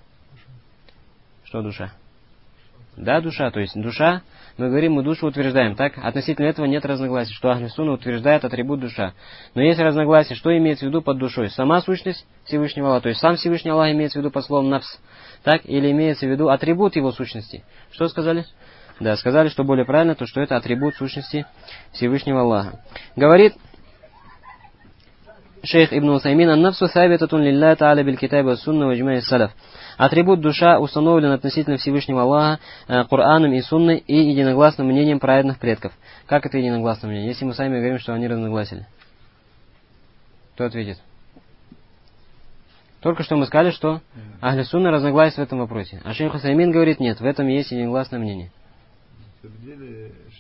Что душа? Да, душа. То есть душа, мы говорим, мы душу утверждаем. Так? Относительно этого нет разногласий, что Ахлю Сунна утверждает атрибут душа. Но есть разногласия, что имеется в виду под душой. Сама сущность Всевышнего Аллаха, то есть сам Всевышний Аллах имеется в виду по словам нафс. Так? Или имеется в виду атрибут его сущности. Что сказали? Да, сказали, что более правильно, то что это атрибут сущности Всевышнего Аллаха. Говорит шейх Ибн Усаймин: «Ан-нафсу сабитатун лилля та'аля биль-китаби ва-сунна ва-иджма'i салаф». Атрибут душа установлен относительно Всевышнего Аллаха э, Кораном и Сунной и единогласным мнением праведных предков. Как это единогласное мнение? Если мы сами говорим, что они разногласили. Кто ответит? Только что мы сказали, что Ахлю Сунна разногласия в этом вопросе. А шейх Усаймин говорит, нет, в этом есть единогласное мнение. На самом деле,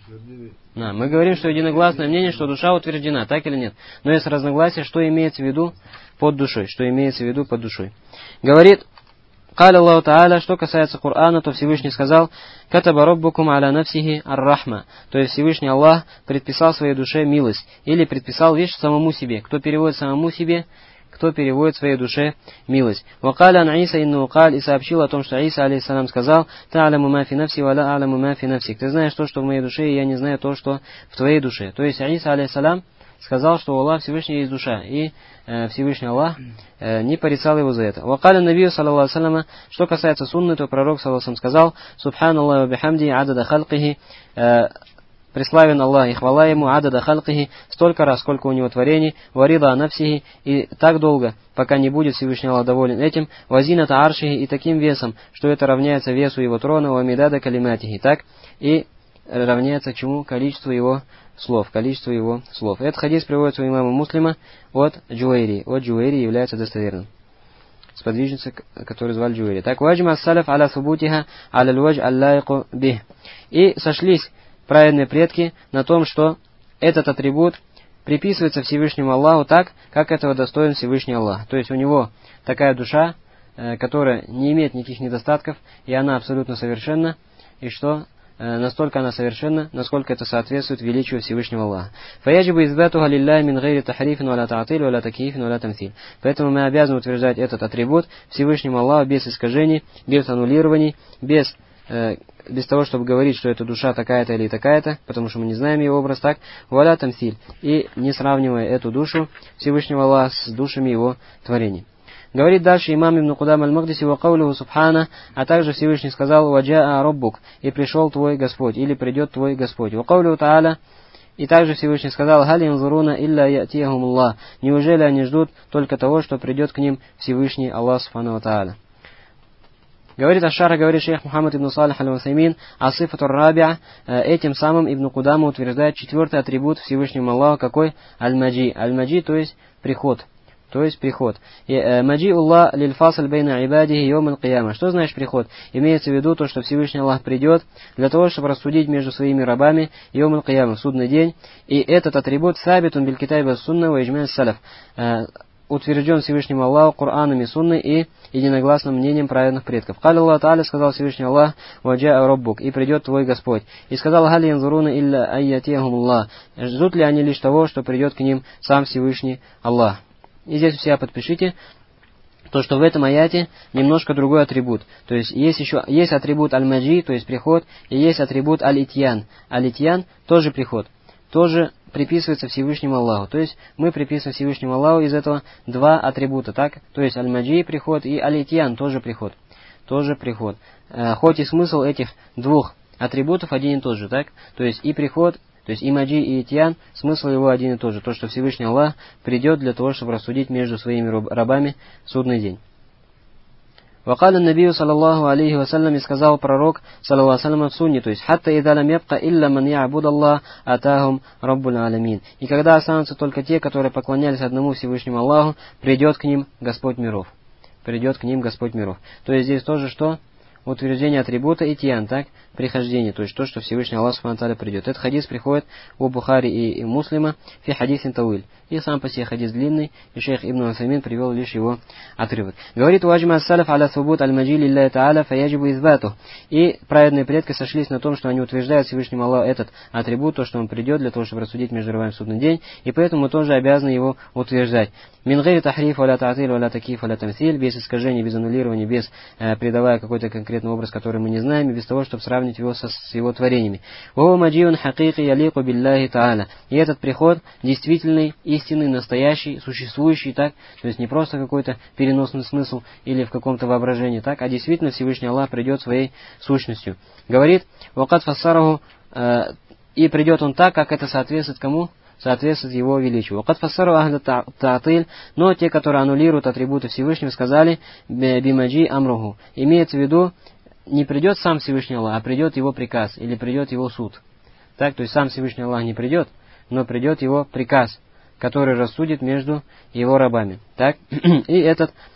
Да, мы говорим, что единогласное мнение, что душа утверждена, так или нет. Но есть разногласие, что имеется в виду под душой, что имеется в виду под душой. Говорит Каля Аллаху Та'аля, что касается Корана, то Всевышний сказал: «Катаба роббукум аля нафсихи ар-рахма». То есть Всевышний Аллах предписал своей душе милость. Или предписал вещь самому себе. Кто переводит самому себе, кто переводит своей душе милость. «Вакаля ан Иса инну каль», и сообщил о том, что Иса, алейхиссалам, сказал: «Та'аляму ма фи нафси ва ла а'ламу ма фи нафсик». Ты знаешь то, что в моей душе, и я не знаю то, что в твоей душе. То есть Иса, алейхиссалам, сказал, что у Аллаха Всевышний есть душа, и э, Всевышний Аллах э, не порицал его за это. Вакаля набию, саллаллаху алейхи ва саллям, что касается сунны, то пророк, саллаллаху алейхи ва саллям, сказал: «Субханаллахи ва бихамди адада халкихи». э, Преславен Аллах и хвала ему адада халкихи, столько раз, сколько у него творений, варида нафсихи, и так долго, пока не будет Всевышний Аллах доволен этим, вазината аршихи, и таким весом, что это равняется весу его трона, вамидада калиматихи, так, и равняется чему? Количеству его слов, количеству его слов. Этот хадис приводится у имама Муслима от Джуэйри. От Джуэйри является достоверным. Сподвижница, которую звали Джуэйри. Так, ваджма ассаляф аля субутиха аля лвадж аллайку бих. И сошлись праведные предки на том, что этот атрибут приписывается Всевышнему Аллаху так, как этого достоин Всевышний Аллах. То есть у него такая душа, которая не имеет никаких недостатков, и она абсолютно совершенна, и что настолько она совершенна, насколько это соответствует величию Всевышнего Аллаха. Фаяджибу избатуха лилляхи мин гайри тахрифин валя та'атиль валя такиифин валя тамсиль. Поэтому мы обязаны утверждать этот атрибут Всевышнему Аллаху без искажений, без аннулирований, без, э, без того, чтобы говорить, что эта душа такая-то или такая-то, потому что мы не знаем ее образ, так, валя тамсиль, и не сравнивая эту душу Всевышнего Аллаха с душами его творений. Говорит дальше имам Ибн Кудам аль-Магдиси ва каулиху субхана, а также Всевышний сказал: «Ваджаа роббук», и пришел твой Господь, или придет твой Господь. Ва каулиху та'аля, и также Всевышний сказал: «Хали янзуруна илля ятияхумуллах», неужели они ждут только того, что придет к ним Всевышний Аллах субхану ва та'аля. Говорит Аш-Шара, говорит шейх Мухаммад ибн Салих аль-Усаймин, асифатур рабиа, этим самым Ибн Кудама утверждает четвертый атрибут Всевышнему Аллаху, какой? Аль-Маджи. Аль-Маджи, то есть приход. То есть приход. Маджи Аллах лильфасаль бейна ибадихи йом аль-кияма. Что значит приход? Имеется в виду то, что Всевышний Аллах придет для того, чтобы рассудить между своими рабами йом аль-кияма, в судный день. И этот атрибут сабитун биль китаби ас-сунна ва иджма ас-салаф, утвержден Всевышним Аллаху Кораном и Сунной и единогласным мнением праведных предков. Каля Аллах Та'аля, сказал Всевышний Аллах: «Ваджаа роббук», и придет твой Господь. И сказал: «Хали янзуруна илля айятияхумуллах», ждут ли они лишь того, что придет к ним сам Всевышний Аллах. И здесь все подпишите, то, что в этом аяте немножко другой атрибут. То есть есть еще есть атрибут аль-маджи, то есть приход, и есть атрибут аль-итьян. Аль-итьян тоже приход, тоже приписывается Всевышнему Аллаху. То есть мы приписываем Всевышнему Аллаху из этого два атрибута, так? То есть аль-маджи приход и аль-итьян тоже приход. Тоже приход. Э, хоть и смысл этих двух атрибутов один и тот же, так? То есть и приход, то есть и маджи, и итьян, смысл его один и тот же. То, что Всевышний Аллах придет для того, чтобы рассудить между своими рабами в судный день. Вакаля набию, саллаллаху алейхи вассалям, и сказал пророк, саллаллаху алейхи вассалям, в сунне, то есть хатта идалам ябка илля ман я'будаллах атахум раббуль аламин. И когда останутся только те, которые поклонялись одному Всевышнему Аллаху, придет к ним Господь миров. Придет к ним Господь миров. То есть здесь тоже что? Утверждение атрибута итьян, так? Прихождение, то есть то, что Всевышний Аллах субхану ва тааля придет. Этот хадис приходит у Бухари и, и Муслима фи хадисин тауиль. И сам по себе хадис длинный, и шейх Ибн Усаймин привел лишь его отрывок. Говорит: «Ваджма ас-салаф аля субут аль-маджи лилляхи та'аля фаяджибу избату». И праведные предки сошлись на том, что они утверждают Всевышнему Аллаху этот атрибут, то, что он придет для того, чтобы рассудить между рабами в судный день, и поэтому мы тоже обязаны его утверждать. Мин гайри тахриф валя та'атиль валя такиф валя тамсиль, без искажения, без аннулирования, без э, придавая какой-то конкретный образ, который мы не знаем, и без того, чтобы сравнить его со, с его творениями. «Ваху маджиун хакики ялику билляхи та'аля». И этот приход действительный, истинный, настоящий, существующий, так, то есть не просто какой-то переносный смысл или в каком-то воображении, так, а действительно Всевышний Аллах придет своей сущностью. Говорит: «Вакат фассараху», э, и придет он так, как это соответствует кому? Соответствует его величию. «Вакат фассараху ахля та'атиль», но те, которые аннулируют атрибуты Всевышнего, сказали: «Бимаджи амруху». Имеется в виду, не придет сам Всевышний Аллах, а придет его приказ, или придет его суд. Так, то есть сам Всевышний Аллах не придет, но придет его приказ, который рассудит между его рабами. Так? И этот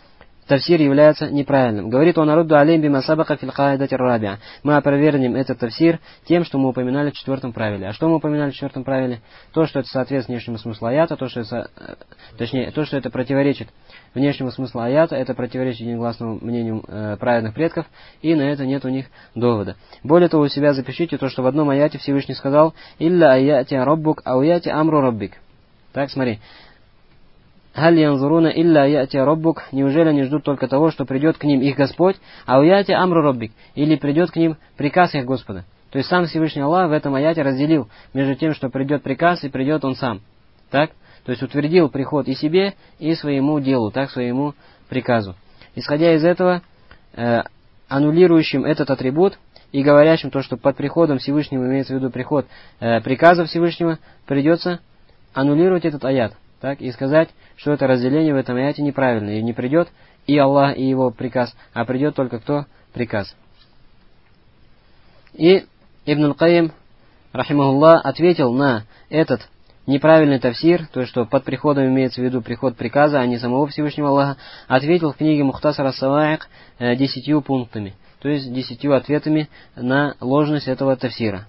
тавсир является неправильным. Говорит он: «Арудду алейм бима сабака фил каидати рабиа». Мы опровергнем этот тавсир тем, что мы упоминали в четвертом правиле. А что мы упоминали в четвертом правиле? То, что это соответствует внешнему смыслу аята, то, что это, точнее, то, что это противоречит внешнему смыслу аята, это противоречит единогласному мнению э, праведных предков, и на это нет у них довода. Более того, у себя запишите то, что в одном аяте Всевышний сказал: «Илля аяти раббук ауяти амру раббик». Так, смотри. «Халь янзуруна илля аяти раббук». Неужели они ждут только того, что придет к ним их Господь, ауяти амру раббик, или придет к ним приказ их Господа? То есть сам Всевышний Аллах в этом аяте разделил между тем, что придет приказ и придет он сам. Так? То есть утвердил приход и себе, и своему делу, так, своему приказу. Исходя из этого, э, аннулирующим этот атрибут и говорящим то, что под приходом Всевышнего имеется в виду приход э, приказа Всевышнего, придется аннулировать этот аят, так, и сказать, что это разделение в этом аяте неправильно, и не придет и Аллах, и его приказ, а придет только кто? Приказ. И Ибн аль-Кайим, рахимахуллах, ответил на этот неправильный тавсир, то, что под приходом имеется в виду приход приказа, а не самого Всевышнего Аллаха, ответил в книге Мухтасар ас-Саваик э, десятью пунктами, то есть десятью ответами на ложность этого тавсира.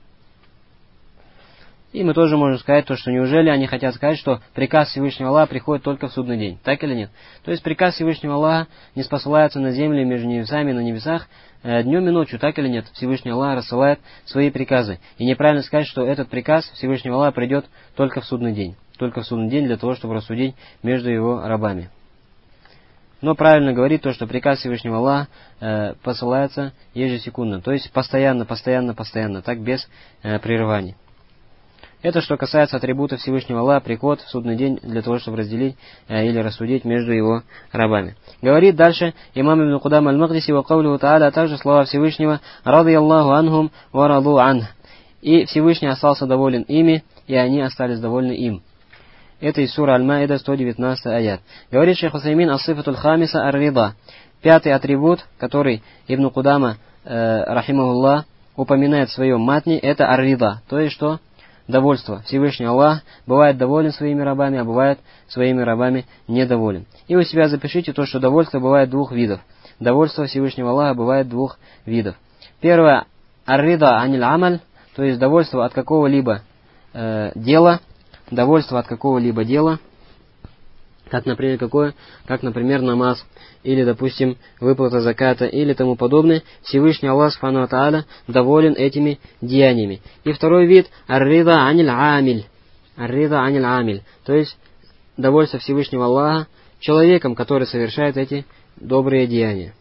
И мы тоже можем сказать то, что неужели они хотят сказать, что приказ Всевышнего Аллаха приходит только в судный день, так или нет? То есть приказ Всевышнего Аллаха не спосылается на земле между небесами и на небесах э, днем и ночью, так или нет? Всевышний Аллах рассылает свои приказы. И неправильно сказать, что этот приказ Всевышнего Аллаха придет только в судный день. Только в судный день для того, чтобы рассудить между его рабами. Но правильно говорит то, что приказ Всевышнего Аллаха э, посылается ежесекундно. То есть постоянно, постоянно, постоянно, так без э, прерываний. Это что касается атрибута Всевышнего Аллаха, приход в судный день для того, чтобы разделить э, или рассудить между его рабами. Говорит дальше имам Ибн Кудам аль-Магдиси ва каулиху тааля, а также слова Всевышнего: «Радияллаху анхум ва раду ан». И Всевышний остался доволен ими, и они остались довольны им. Это из сура Аль-Маида, сто девятнадцатый аят. Говорит шейх Усаймин: «Ас-сифатуль хамиса ар-рида». Пятый атрибут, который Ибн Кудама, э, рахимахуллах, упоминает в своем матне, это ар-рида. То есть что? Довольство. Всевышний Аллах бывает доволен своими рабами, а бывает своими рабами недоволен. И у себя запишите то, что довольство бывает двух видов. Довольство Всевышнего Аллаха бывает двух видов. Первое – ар-рида аниль амаль, то есть довольство от какого-либо э, дела, довольство от какого-либо дела, как, например, какое, как, например, намаз, или, допустим, выплата заката, или тому подобное. Всевышний Аллах Субхану ва Тааля доволен этими деяниями. И второй вид – ар-рида аниль амиль. Ар-рида аниль амиль, то есть довольство Всевышнего Аллаха человеком, который совершает эти добрые деяния.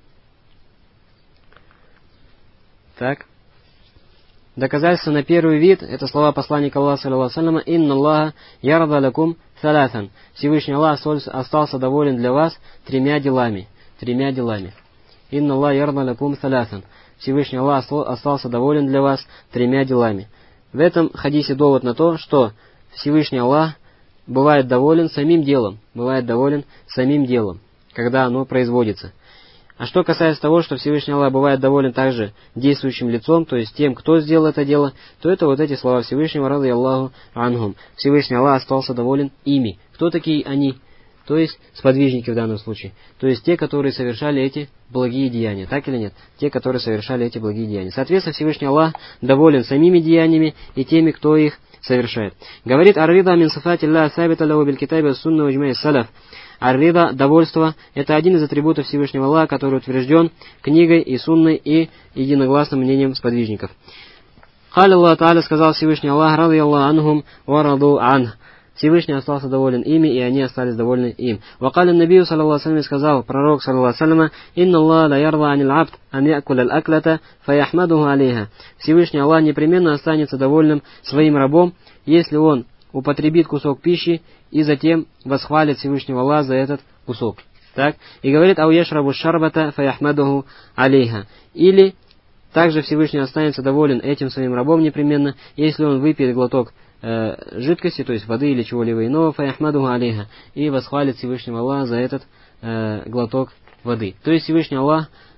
Так. Доказательство на первый вид – это слова посланника Аллаха, саллаллаху алейхи ва саллям: «Инна Аллаха ярда лакум саласан». Всевышний Аллах остался доволен для вас тремя делами. Тремя делами. «Инна Аллаха ярда лакум саласан». Всевышний Аллах остался доволен для вас тремя делами. В этом хадисе довод на то, что Всевышний Аллах бывает доволен самим делом. Бывает доволен самим делом, когда оно производится. А что касается того, что Всевышний Аллах бывает доволен также действующим лицом, то есть тем, кто сделал это дело, то это вот эти слова Всевышнего: «Ради Аллаху анхум». Всевышний Аллах остался доволен ими. Кто такие они? То есть сподвижники в данном случае. То есть те, которые совершали эти благие деяния. Так или нет? Те, которые совершали эти благие деяния. Соответственно, Всевышний Аллах доволен самими деяниями и теми, кто их совершает. Говорит: «Ар-рида мин сифати Аллах сабита лаху биль китаби ва сунна ва иджма'i салаф». Ар-рида, довольство, это один из атрибутов Всевышнего Аллаха, который утвержден книгой и сунной и единогласным мнением сподвижников. Халя Аллах Тааля, сказал Всевышний Аллах: «Ради Аллаху анхум ва раду ан». Всевышний остался доволен ими, и они остались довольны им. Вакаля набию, саллаллаху алейхи ва саллям, сказал пророк, саллаллаху алейхи ва саллям: «Инна Аллаха ла ярда анил абд ан якуля аль-аклата фаяхмадуху алейха». Всевышний Аллах непременно останется довольным своим рабом, если он употребит кусок пищи и затем восхвалит Всевышнего Аллаха за этот кусок. Так? И говорит: «Ау яшрабу шарбата фаяхмадуху алейха». Или также Всевышний останется доволен этим своим рабом непременно, если он выпьет глоток э, жидкости, то есть воды или чего-либо иного, фаяхмадуху алейха, и восхвалит Всевышнего Аллаха за этот э, глоток воды. То есть Всевышний Аллах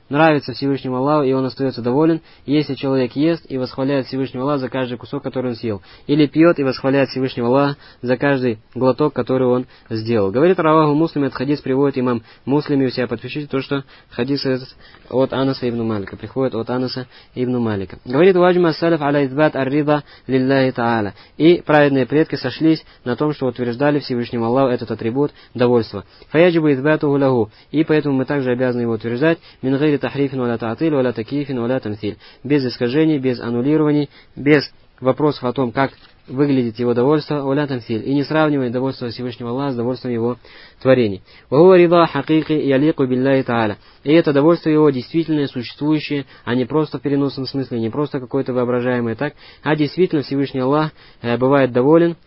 нравится Всевышнему Аллаху, и он остается доволен, если человек ест и восхваляет Всевышнего Аллаха за каждый кусок, который он съел, или пьет и восхваляет Всевышнего Аллаха за каждый глоток, который он сделал. Говорит Раваху Муслим, этот хадис приводит имам Муслим, и у себя подпишите то, что хадис этот от Анаса ибн Малика, приходит от Анаса ибн Малика. Говорит Ваджма Салиф аля идбат ар-рида лилляхи та'аля. И праведные предки сошлись на том, что утверждали Всевышнему Аллаху этот атрибут довольства. Фаяджибу идбатуху лаху. И поэтому мы также обязаны его утверждать мин гайри тахрифин валя та'атиль валя такифин валя тамсиль. Без искажений, без аннулирований, без вопросов о том, как выглядит его довольство, валя тамсиль. И не сравнивать довольство Всевышнего Аллаха с довольством его творений. Вахуа рида хакики ялику билляхи та'аля. И это довольство его действительное, существующее, а не просто в переносном смысле, не просто какое-то воображаемое так, а действительно Всевышний Аллах э, бывает доволен,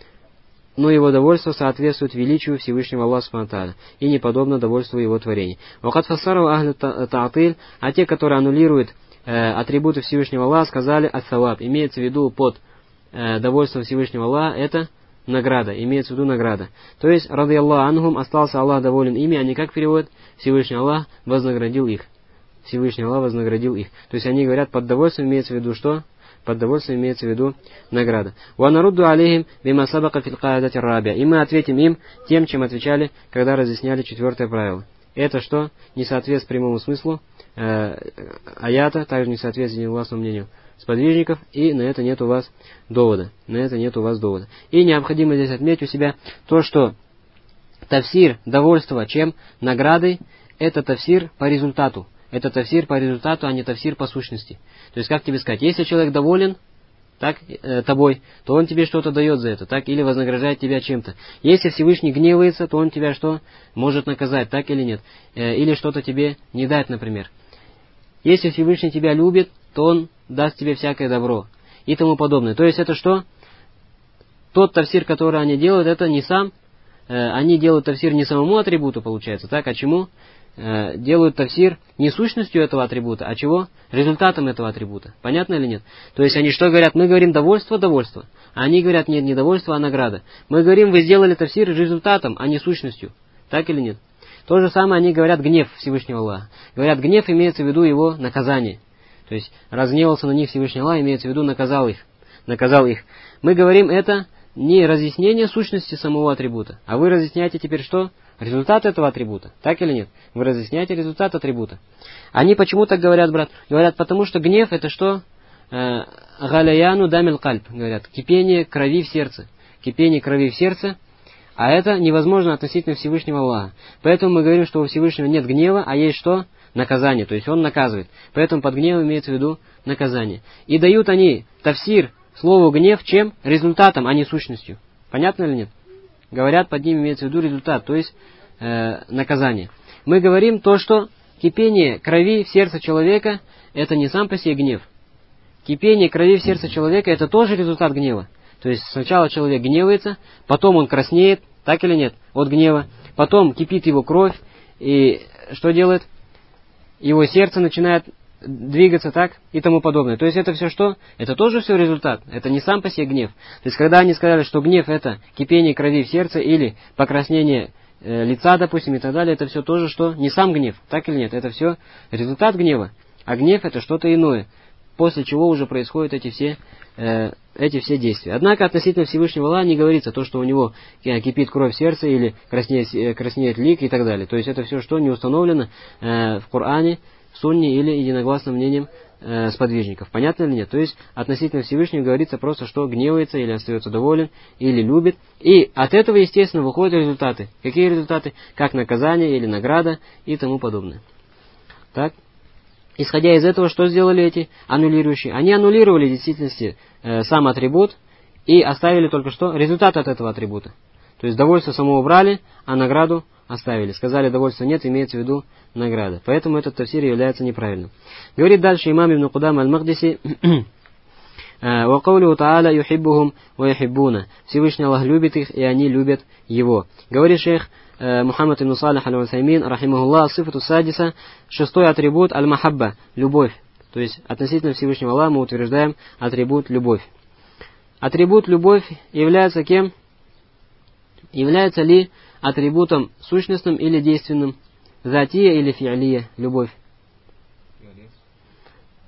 но его довольство соответствует величию Всевышнего Аллаха субхану ва тааля и не подобно довольству его творений. Вакат фассару ахлю та'атиль, а те, которые аннулируют э, атрибуты Всевышнего Аллаха, сказали ас-саваб. Имеется в виду под э, довольством Всевышнего Аллаха это награда, имеется в виду награда. То есть, ради Аллаху анхум, остался Аллах доволен ими, они как переводят? Всевышний Аллах вознаградил их. Всевышний Аллах вознаградил их. То есть, они говорят, под довольством имеется в виду что? Под довольством имеется в виду награда. وَنَرُدُّ عَلَيْهِمْ بِمَا سَبَقَ فِي الْقَاعِدَةِ الرَّابِعَةِ. И мы ответим им тем, чем отвечали, когда разъясняли четвертое правило. Это что? Не соответствует прямому смыслу э, аята, также не соответствует властному мнению сподвижников, и на это нет у вас довода. На это нет у вас довода. И необходимо здесь отметить у себя то, что тафсир довольства чем наградой, это тафсир по результату. Это тафсир по результату, а не тафсир по сущности. То есть, как тебе сказать, если человек доволен так, э, тобой, то он тебе что-то дает за это, так, или вознаграждает тебя чем-то. Если Всевышний гневается, то он тебя что? Может наказать, так или нет. Э, или что-то тебе не дать, например. Если Всевышний тебя любит, то он даст тебе всякое добро и тому подобное. То есть, это что? Тот тафсир, который они делают, это не сам, э, они делают тафсир не самому атрибуту, получается, так, а чему? Делают тафсир не сущностью этого атрибута, а чего? Результатом этого атрибута. Понятно или нет? То есть они что говорят? Мы говорим довольство, довольство. А они говорят, нет, не довольство, а награда. Мы говорим, вы сделали тафсир результатом, а не сущностью. Так или нет? То же самое они говорят гнев Всевышнего Аллаха. Говорят, гнев имеется в виду его наказание. То есть разгневался на них Всевышний Аллах, имеется в виду наказал их. Наказал их. Мы говорим это не разъяснение сущности самого атрибута, а вы разъясняете теперь что? Результат этого атрибута. Так или нет? Вы разъясняете результат атрибута. Они почему так говорят, брат? Говорят, потому что гнев это что? Галяяну дамил кальб. Говорят, кипение крови в сердце. Кипение крови в сердце. А это невозможно относительно Всевышнего Аллаха. Поэтому мы говорим, что у Всевышнего нет гнева, а есть что? Наказание. То есть он наказывает. Поэтому под гневом имеется в виду наказание. И дают они тафсир слову гнев чем? Результатом, а не сущностью. Понятно или нет? Говорят, под ним имеется в виду результат, то есть э, наказание. Мы говорим то, что кипение крови в сердце человека, это не сам по себе гнев. Кипение крови в сердце человека, это тоже результат гнева. То есть сначала человек гневается, потом он краснеет, так или нет, от гнева. Потом кипит его кровь, и что делает? Его сердце начинает двигаться так и тому подобное. То есть это все что? Это тоже все результат. Это не сам по себе гнев. То есть когда они сказали, что гнев это кипение крови в сердце или покраснение э, лица, допустим, и так далее, это все тоже что? Не сам гнев. Так или нет? Это все результат гнева. А гнев это что-то иное. После чего уже происходят эти все, э, эти все действия. Однако относительно Всевышнего Аллаха не говорится то, что у него кипит кровь в сердце или краснеет, краснеет лик и так далее. То есть это все что не установлено э, в Коране, сунне или единогласным мнением э, сподвижников. Понятно или нет? То есть относительно Всевышнего говорится просто, что гневается или остается доволен, или любит. И от этого, естественно, выходят результаты. Какие результаты? Как наказание или награда и тому подобное. Так. Исходя из этого, что сделали эти аннулирующие? Они аннулировали в действительности э, сам атрибут и оставили только что? Результат от этого атрибута. То есть довольство само убрали, а награду оставили. Сказали, довольства нет, имеется в виду награда. Поэтому этот тафсир является неправильным. Говорит дальше имам Ибн Кудам аль-Магдиси: «Вакаулиху та'аля юхиббухум ва юхиббуна». Всевышний Аллах любит их, и они любят его. Говорит шейх Мухаммад ибн Салих аль-Усаймин, рахимахуллах, сифату садиса, шестой атрибут аль-махабба, любовь. То есть относительно Всевышнего Аллаха мы утверждаем атрибут любовь. Атрибут любовь является кем? Является ли атрибутом сущностным или действенным? Затия или фиалия, любовь.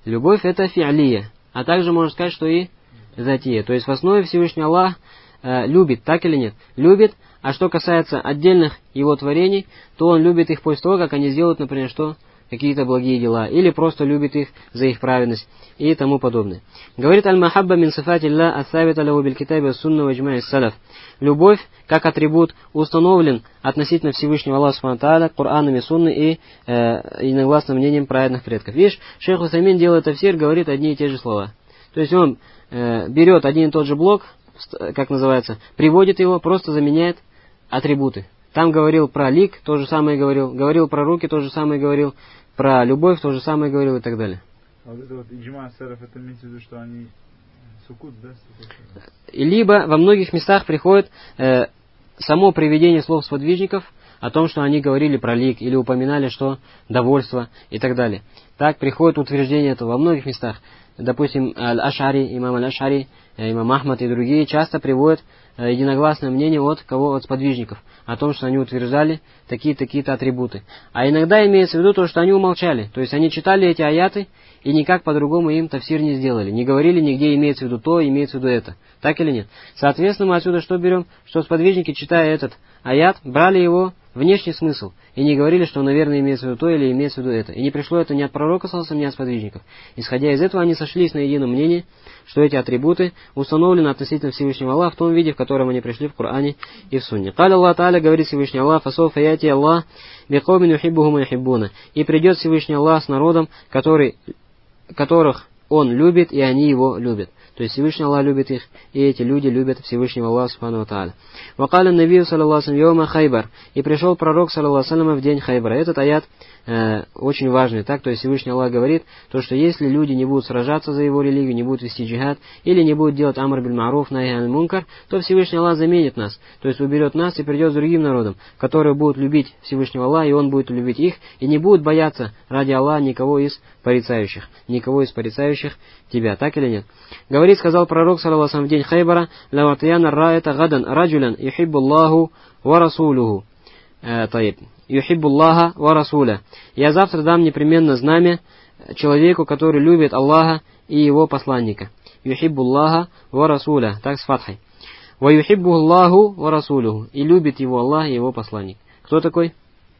Любовь это фи'лия, а также можно сказать, что и затия. То есть в основе Всевышний Аллах э, любит, так или нет? Любит, а что касается отдельных его творений, то он любит их после того, как они сделают, например, что? Какие-то благие дела, или просто любит их за их праведность и тому подобное. Говорит аль-махабба мин сифатилля ас-сабита лаху биль-китаби ва-сунна ва-иджма'ис салаф. Любовь, как атрибут, установлен относительно Всевышнего Аллаха субхану тааля Кораном и Сунной и э, единогласным мнением праведных предков. Видишь, шейх Усаймин делает тафсир, говорит одни и те же слова. То есть он э, берет один и тот же блок, как называется, приводит его, просто заменяет атрибуты. Там говорил про лик, то же самое говорил, говорил про руки, то же самое говорил, про любовь, то же самое говорил и так далее. А вот это вот иджма салаф, это имеется в виду, что они сукут, да? Сукут. Либо во многих местах приходит э, само приведение слов сподвижников о том, что они говорили про лик, или упоминали, что довольство и так далее. Так приходит утверждение этого во многих местах. Допустим, Аль-Аш'ари, имам Аль-Аш'ари, имам Ахмад и другие часто приводят единогласное мнение от кого? От сподвижников, о том, что они утверждали такие-такие-то атрибуты. А иногда имеется в виду то, что они умолчали. То есть они читали эти аяты и никак по-другому им тафсир не сделали. Не говорили нигде имеется в виду то, имеется в виду это. Так или нет? Соответственно, мы отсюда что берем? Что сподвижники, читая этот аят, брали его внешний смысл и не говорили, что, наверное, имеется в виду то или имеется в виду это. И не пришло это ни от пророка, ни от сподвижников. Исходя из этого, они сошлись на едином мнении, что эти атрибуты установлены относительно Всевышнего Аллаха в том виде, в котором они пришли в Коране и в Сунне. «Каля Аллах Тааля», говорит Всевышний Аллах, «Фасофа яти Аллах бикаумин юхиббухум юхиббуна». И придет Всевышний Аллах с народом, который, которых Он любит, и они Его любят. То есть Всевышний Аллах любит их, и эти люди любят Всевышнего Аллаха субхану ва тааля. «Вакаля набию саллаллаху алейхи йома хайбар». И пришел пророк саллаллаху алейхи в день Хайбара. Этот аят э, очень важный. Так, то есть Всевышний Аллах говорит, то, что если люди не будут сражаться за его религию, не будут вести джихад, или не будут делать амр биль маруф, нахи ан мункар, то Всевышний Аллах заменит нас. То есть уберет нас и придет с другим народом, которые будут любить Всевышнего Аллаха, и он будет любить их, и не будут бояться ради Аллаха никого из порицающих, никого из порицающих тебя. Так или нет? Говорит, сказал пророк, саллаллаху алейхи в день Хайбара, «Лаватияна раэта гадан раджулян юхиббу Аллаху ва расулуху». Таиб. «Юхиббу Аллаха ва расуля». Я завтра дам непременно знамя человеку, который любит Аллаха и его посланника. «Юхиббу Аллаха ва расуля». Так с фатхой. «Ва юхиббу Аллаху ва расулуху». И любит его Аллах и его посланник. Кто такой?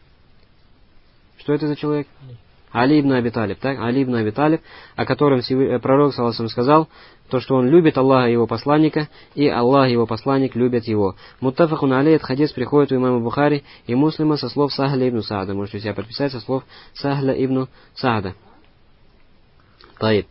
Что это за человек? Али ибн Аби Талиб, так? Али ибн Аби Талиб, о котором пророк саллаллаху алейхи сказал, то, что он любит Аллаха и его посланника, и Аллах и его посланник любят его. Муттафакун алей, этот хадис приходит у имама Бухари и Муслима со слов Сахля ибн Саада. Можете у себя подписать со слов Сахля ибн Саада. Таиб.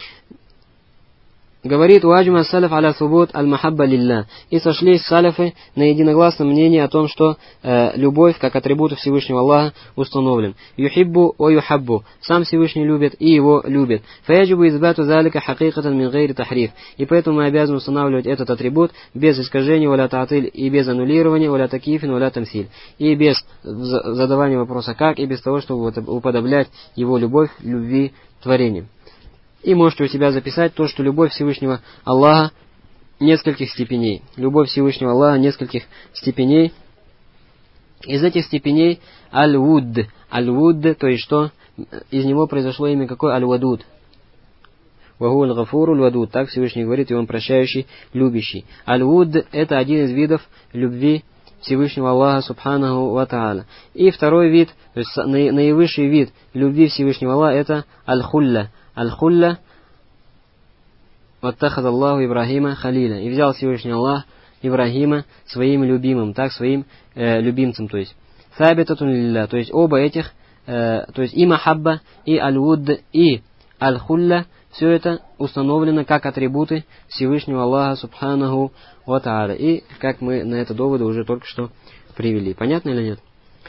Говорит, «Уаджма салаф аля субут аль-махабба лилля». И сошлись салафы на единогласном мнении о том, что э, любовь, как атрибут Всевышнего Аллаха, установлен. «Юхиббу о юхаббу». Сам Всевышний любит и его любит. «Фаяджибу избату залика хакикатан мин гайри тахриф». И поэтому мы обязаны устанавливать этот атрибут без искажения, валя таатиль, и без аннулирования, валя такифин, валя тамсиль. И без задавания вопроса «как», и без того, чтобы уподоблять его любовь любви творением. И можете у себя записать то, что любовь Всевышнего Аллаха нескольких степеней. Любовь Всевышнего Аллаха нескольких степеней. Из этих степеней аль-вуд. Аль-вуд, то есть что? Из него произошло имя какое? Аль-вадуд. Ваху аль-гафуру аль-вадуд. Так Всевышний говорит, и он прощающий, любящий. Аль-вуд — это один из видов любви Всевышнего Аллаха субханаху ва тааля. И второй вид, то есть наивысший вид любви Всевышнего Аллаха — это аль-хулля. Аль-хулля ваттахад Аллаху Ибрахима халиля. И взял Всевышний Аллах Ибрахима своим любимым, так, своим э, любимцем, то есть. Сабитатун лилля, то есть оба этих, э, то есть и махабба, и аль-вуд, и аль-хулля, все это установлено как атрибуты Всевышнего Аллаха субханаху ва тааля. И как мы на это доводы уже только что привели. Понятно или нет?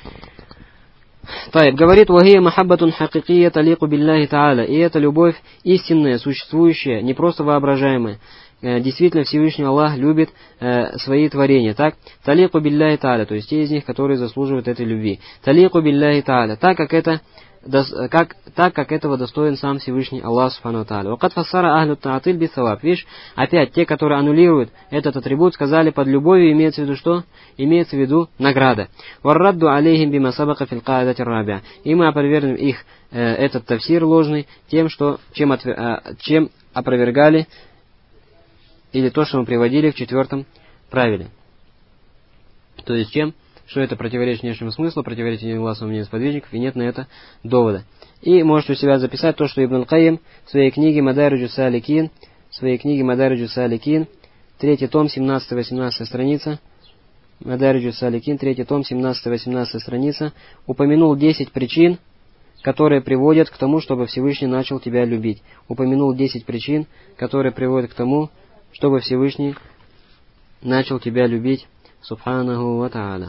Таиб говорит, «Вахия махаббатун хакикия талику билляхи тааля». И это любовь истинная, существующая, не просто воображаемая. э, действительно Всевышний Аллах любит э, свои творения, так? Талику билляхи тааля, то есть те из них, которые заслуживают этой любви. Талику билляхи тааля, так как это Как, так как этого достоин сам Всевышний Аллах Субхану ва Тааля. Вакад фассара ахлю таатиль бисаваб. Видишь, опять те, которые аннулируют этот атрибут, сказали, под любовью имеется в виду что? Имеется в виду награда. Варрадду алейхим бима сабака фил каадати рабиа. И мы опровергнем их, э, этот тафсир ложный, тем, что, чем, отвер, э, чем опровергали, или то, что мы приводили в четвертом правиле. То есть чем? Что это противоречит внешнему смыслу, противоречит негласному мнению сподвижников, и нет на это довода. И можете у себя записать то, что Ибн Аль-Кайим в своей книге Мадариджу Саликин, в своей книге Мадариджу Саликин, третий том, семнадцатая-восемнадцатая страница, Мадариджу Саликин, третий том, семнадцатая-восемнадцатая страница, упомянул десять причин, которые приводят к тому, чтобы Всевышний начал тебя любить. Упомянул десять причин, которые приводят к тому, чтобы Всевышний начал тебя любить, Субханаху ва Тааля.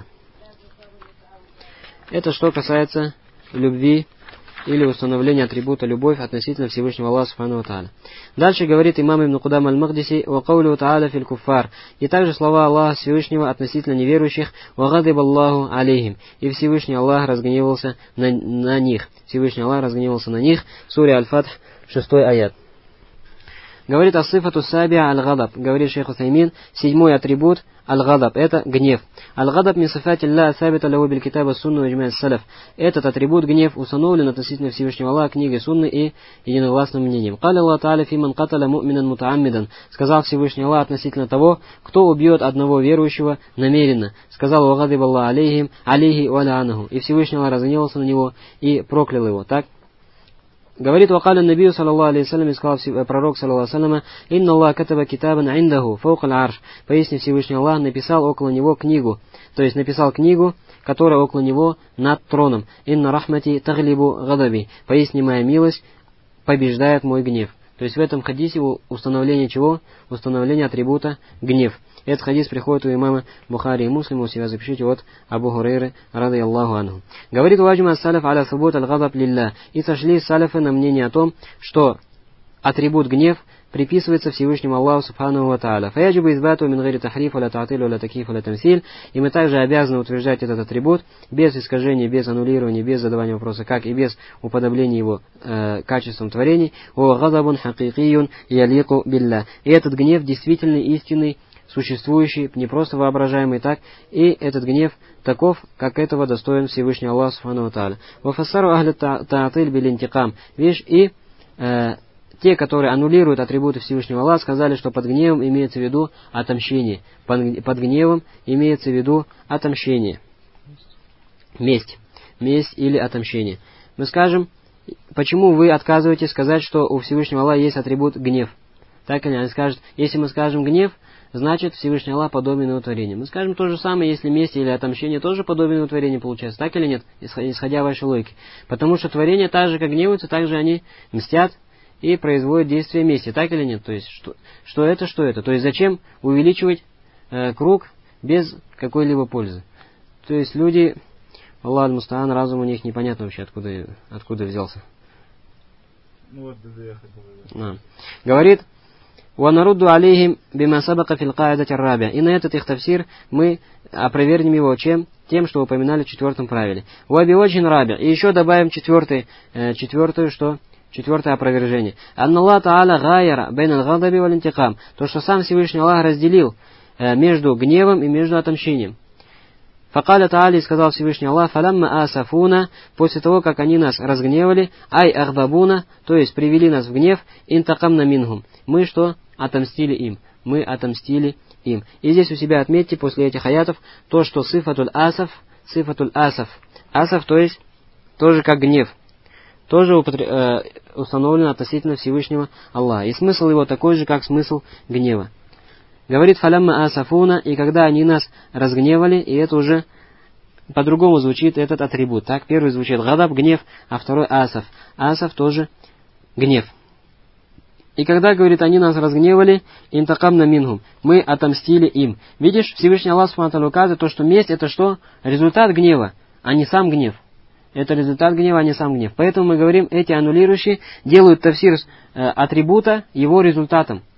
Это что касается любви или установления атрибута любовь относительно Всевышнего Аллаха Субхану ва Тааля. Дальше говорит имам Ибн Кудам аль-Махдиси ва каулю Тааля фил куффар. И также слова Аллаха Всевышнего относительно неверующих ва гадиб Аллаху алейхим. И Всевышний Аллах разгневался на, на них. Всевышний Аллах разгневался на них. Сура Аль-Фатх, шестой аят. Говорит ас-сифату сабиа аль-гадаб. Говорит шейх Усаймин, седьмой атрибут аль-гадаб. Это гнев. Аль-гадаб мин сифати Аллах сабита лаху биль китаба сунну ва иджма ас-салаф. Этот атрибут гнев установлен относительно Всевышнего Аллаха книгой сунны и единогласным мнением. Каля Аллах Тааля фи ман каталя му'минан мутааммидан. Сказал Всевышний Аллах относительно того, кто убьет одного верующего намеренно. Сказал ва гадиб Аллах алейхим алейхи ва ла'анаху. И Всевышний Аллах разгневался на него и проклял его. Так? Говорит вакаля набию саллаллаху алейхи вассалям, и сказал пророк саллаллаху алейхи вассалям: «Инна Аллах катаба китабан индаху фаука аль-арш». Поясни, Всевышний Аллах написал около него книгу, то есть написал книгу, которая около него над троном. «Инна рахмати таглибу гадаби». Поясни, моя милость побеждает мой гнев. То есть в этом хадисе установление чего? Установление атрибута гнев. Этот хадис приходит у имама Бухари и Муслима, у себя запишите от Абу Хурейры, ради Аллаху анху. Говорит ваджма салаф аля субут аль-гадаб лилля. И сошли салафы на мнение о том, что атрибут гнев приписывается Всевышнему Аллаху Субхану ва Тааля. Фаяджибу избату мин гайри тахриф аля таатиль аля такиф аля тамсиль. И мы также обязаны утверждать этот атрибут без искажения, без аннулирования, без задавания вопроса, как и без уподобления его э, качеством творений. О гадабун хакикиюн ялику билля. И этот гнев действительный, истинный, существующий, не просто воображаемый, так, и этот гнев таков, как этого достоин Всевышний Аллах Субхану ва Тааля. Вафассару ахля таатиль бил интикам. Видишь, и э, те, которые аннулируют атрибуты Всевышнего Аллаха, сказали, что под гневом имеется в виду отомщение. Под, под гневом имеется в виду отомщение. Месть. Месть или отомщение. Мы скажем, почему вы отказываетесь сказать, что у Всевышнего Аллаха есть атрибут гнев? Так или они скажут, если мы скажем гнев, значит Всевышний Аллах подобен его творению. Мы скажем то же самое, если месть или отомщение тоже подобен его творению получается. Так или нет? Исходя вашей логики. Потому что творения так же, как гневаются, так же они мстят и производят действие мести. Так или нет? То есть, что, что это, что это? То есть, зачем увеличивать э, круг без какой-либо пользы? То есть, люди, Аллах аль-Мустаан, разум у них непонятно вообще, откуда, откуда взялся. Ну вот, да, я хотел. А. Говорит, «Ванарудду алейхим бима сабака фил каидати ар-рабиа». И на этот их тафсир мы опровергнем его чем? Тем, что упоминали в четвертом правиле. «Вабиваджин раби». И еще добавим четвертый, э, четвертую, что? Четвертое опровержение. «Анна Аллах Та'аля гайяра бейн аль-гадаби валь интикам». То, что сам Всевышний Аллах разделил э, между гневом и между отомщением. Факаля Та'аля, сказал Всевышний Аллах: «Фалямма асафуна», после того, как они нас разгневали, ай ахдабуна, то есть привели нас в гнев, интакамна минхум. Мы что? Отомстили им. Мы отомстили им. И здесь у себя отметьте после этих аятов то, что сифатуль асаф, сифатуль асаф, асаф, то есть тоже как гнев, тоже употр... э, установлен относительно Всевышнего Аллаха. И смысл его такой же, как смысл гнева. Говорит фалямма асафуна, и когда они нас разгневали, и это уже по-другому звучит этот атрибут. Так, первый звучит гадаб, гнев, а второй асаф. Асаф тоже гнев. И когда, говорит, они нас разгневали, интакамна минхум, мы отомстили им. Видишь, Всевышний Аллах Субхану ва Тааля указывает, то, что месть это что? Результат гнева, а не сам гнев. Это результат гнева, а не сам гнев. Поэтому мы говорим, эти аннулирующие делают тафсир э, атрибута его результатом.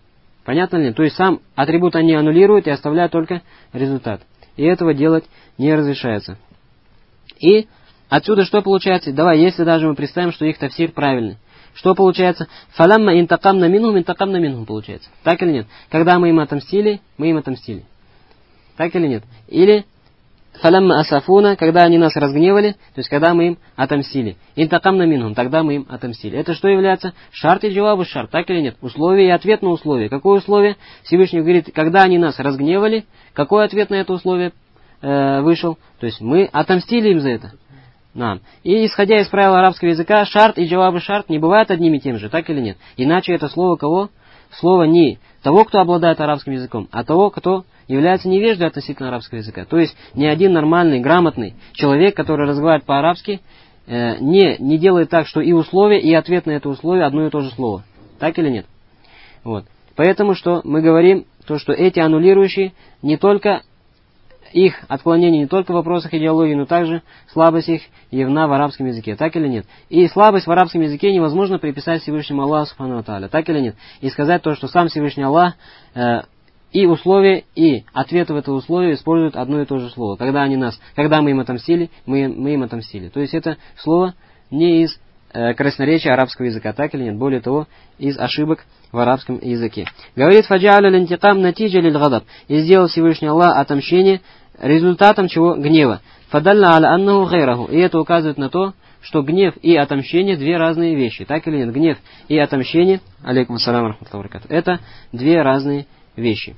Понятно ли? То есть сам атрибут они аннулируют и оставляют только результат. И этого делать не разрешается. И отсюда что получается? Давай, если даже мы представим, что их тафсир правильный. Что получается? Фаламма интакамна минхум, интакамна минхум получается. Так или нет? Когда мы им отомстили, мы им отомстили. Так или нет? Или фаламма асафуна, когда они нас разгневали, то есть когда мы им отомстили. Интакамна минхум, тогда мы им отомстили. Это что является? Шарт и джавабу шарт, так или нет? Условие и ответ на условие. Какое условие? Всевышний говорит, когда они нас разгневали, какой ответ на это условие э, вышел? То есть мы отомстили им за это. Нам. И исходя из правил арабского языка, шарт и джавабу шарт не бывают одним и тем же, так или нет? Иначе это слово кого? Слово не того, кто обладает арабским языком, а того, кто является невеждой относительно арабского языка. То есть ни один нормальный, грамотный человек, который разговаривает по-арабски, э, не, не делает так, что и условие, и ответ на это условие одно и то же слово. Так или нет? Вот. Поэтому что мы говорим, то, что эти аннулирующие не только их отклонение не только в вопросах идеологии, но также слабость их явна в арабском языке. Так или нет? И слабость в арабском языке невозможно приписать Всевышнему Аллаху Субхану ва Тааля. Так или нет? И сказать то, что сам Всевышний Аллах э, и условие, и ответ в это условие используют одно и то же слово. Когда они нас, когда мы им отомстили, мы, мы им отомстили. То есть это слово не из э, красноречия арабского языка. Так или нет? Более того, из ошибок в арабском языке. Говорит фаджа'аля линтикам натиджа лиль гадаб. И сделал Всевышний Аллах отомщение результатом чего? Гнева. Фадалла аля аннаху гайраху. И это указывает на то, что гнев и отомщение две разные вещи. Так или нет? Гнев и отомщение, алейкум ассалам рахматуллахи ва баракатуху, это две разные вещи.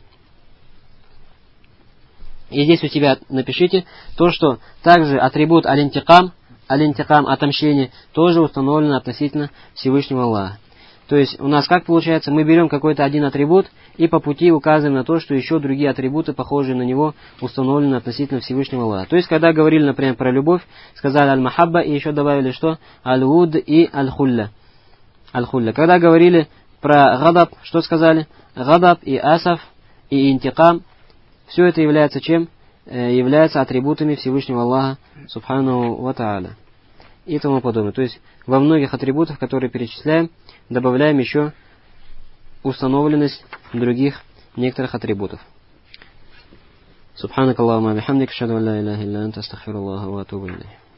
И здесь у тебя напишите то, что также атрибут аль-интикам, аль-интикам, отомщение, тоже установлено относительно Всевышнего Аллаха. То есть у нас как получается, мы берем какой-то один атрибут и по пути указываем на то, что еще другие атрибуты, похожие на него, установлены относительно Всевышнего Аллаха. То есть когда говорили, например, про любовь, сказали аль-махабба и еще добавили что? Аль-вуд и аль-хулля. Аль-хулля. Когда говорили про гадаб, что сказали? Гадаб и асаф и интикам. Все это является чем? Является атрибутами Всевышнего Аллаха Субхану ва Тааля. И тому подобное. То есть во многих атрибутах, которые перечисляем, добавляем еще установленность других некоторых атрибутов. Субханакаллахумма бихамдик, ашхаду ан ла иляха илля анта, астагфируллаха ва атубу илейх.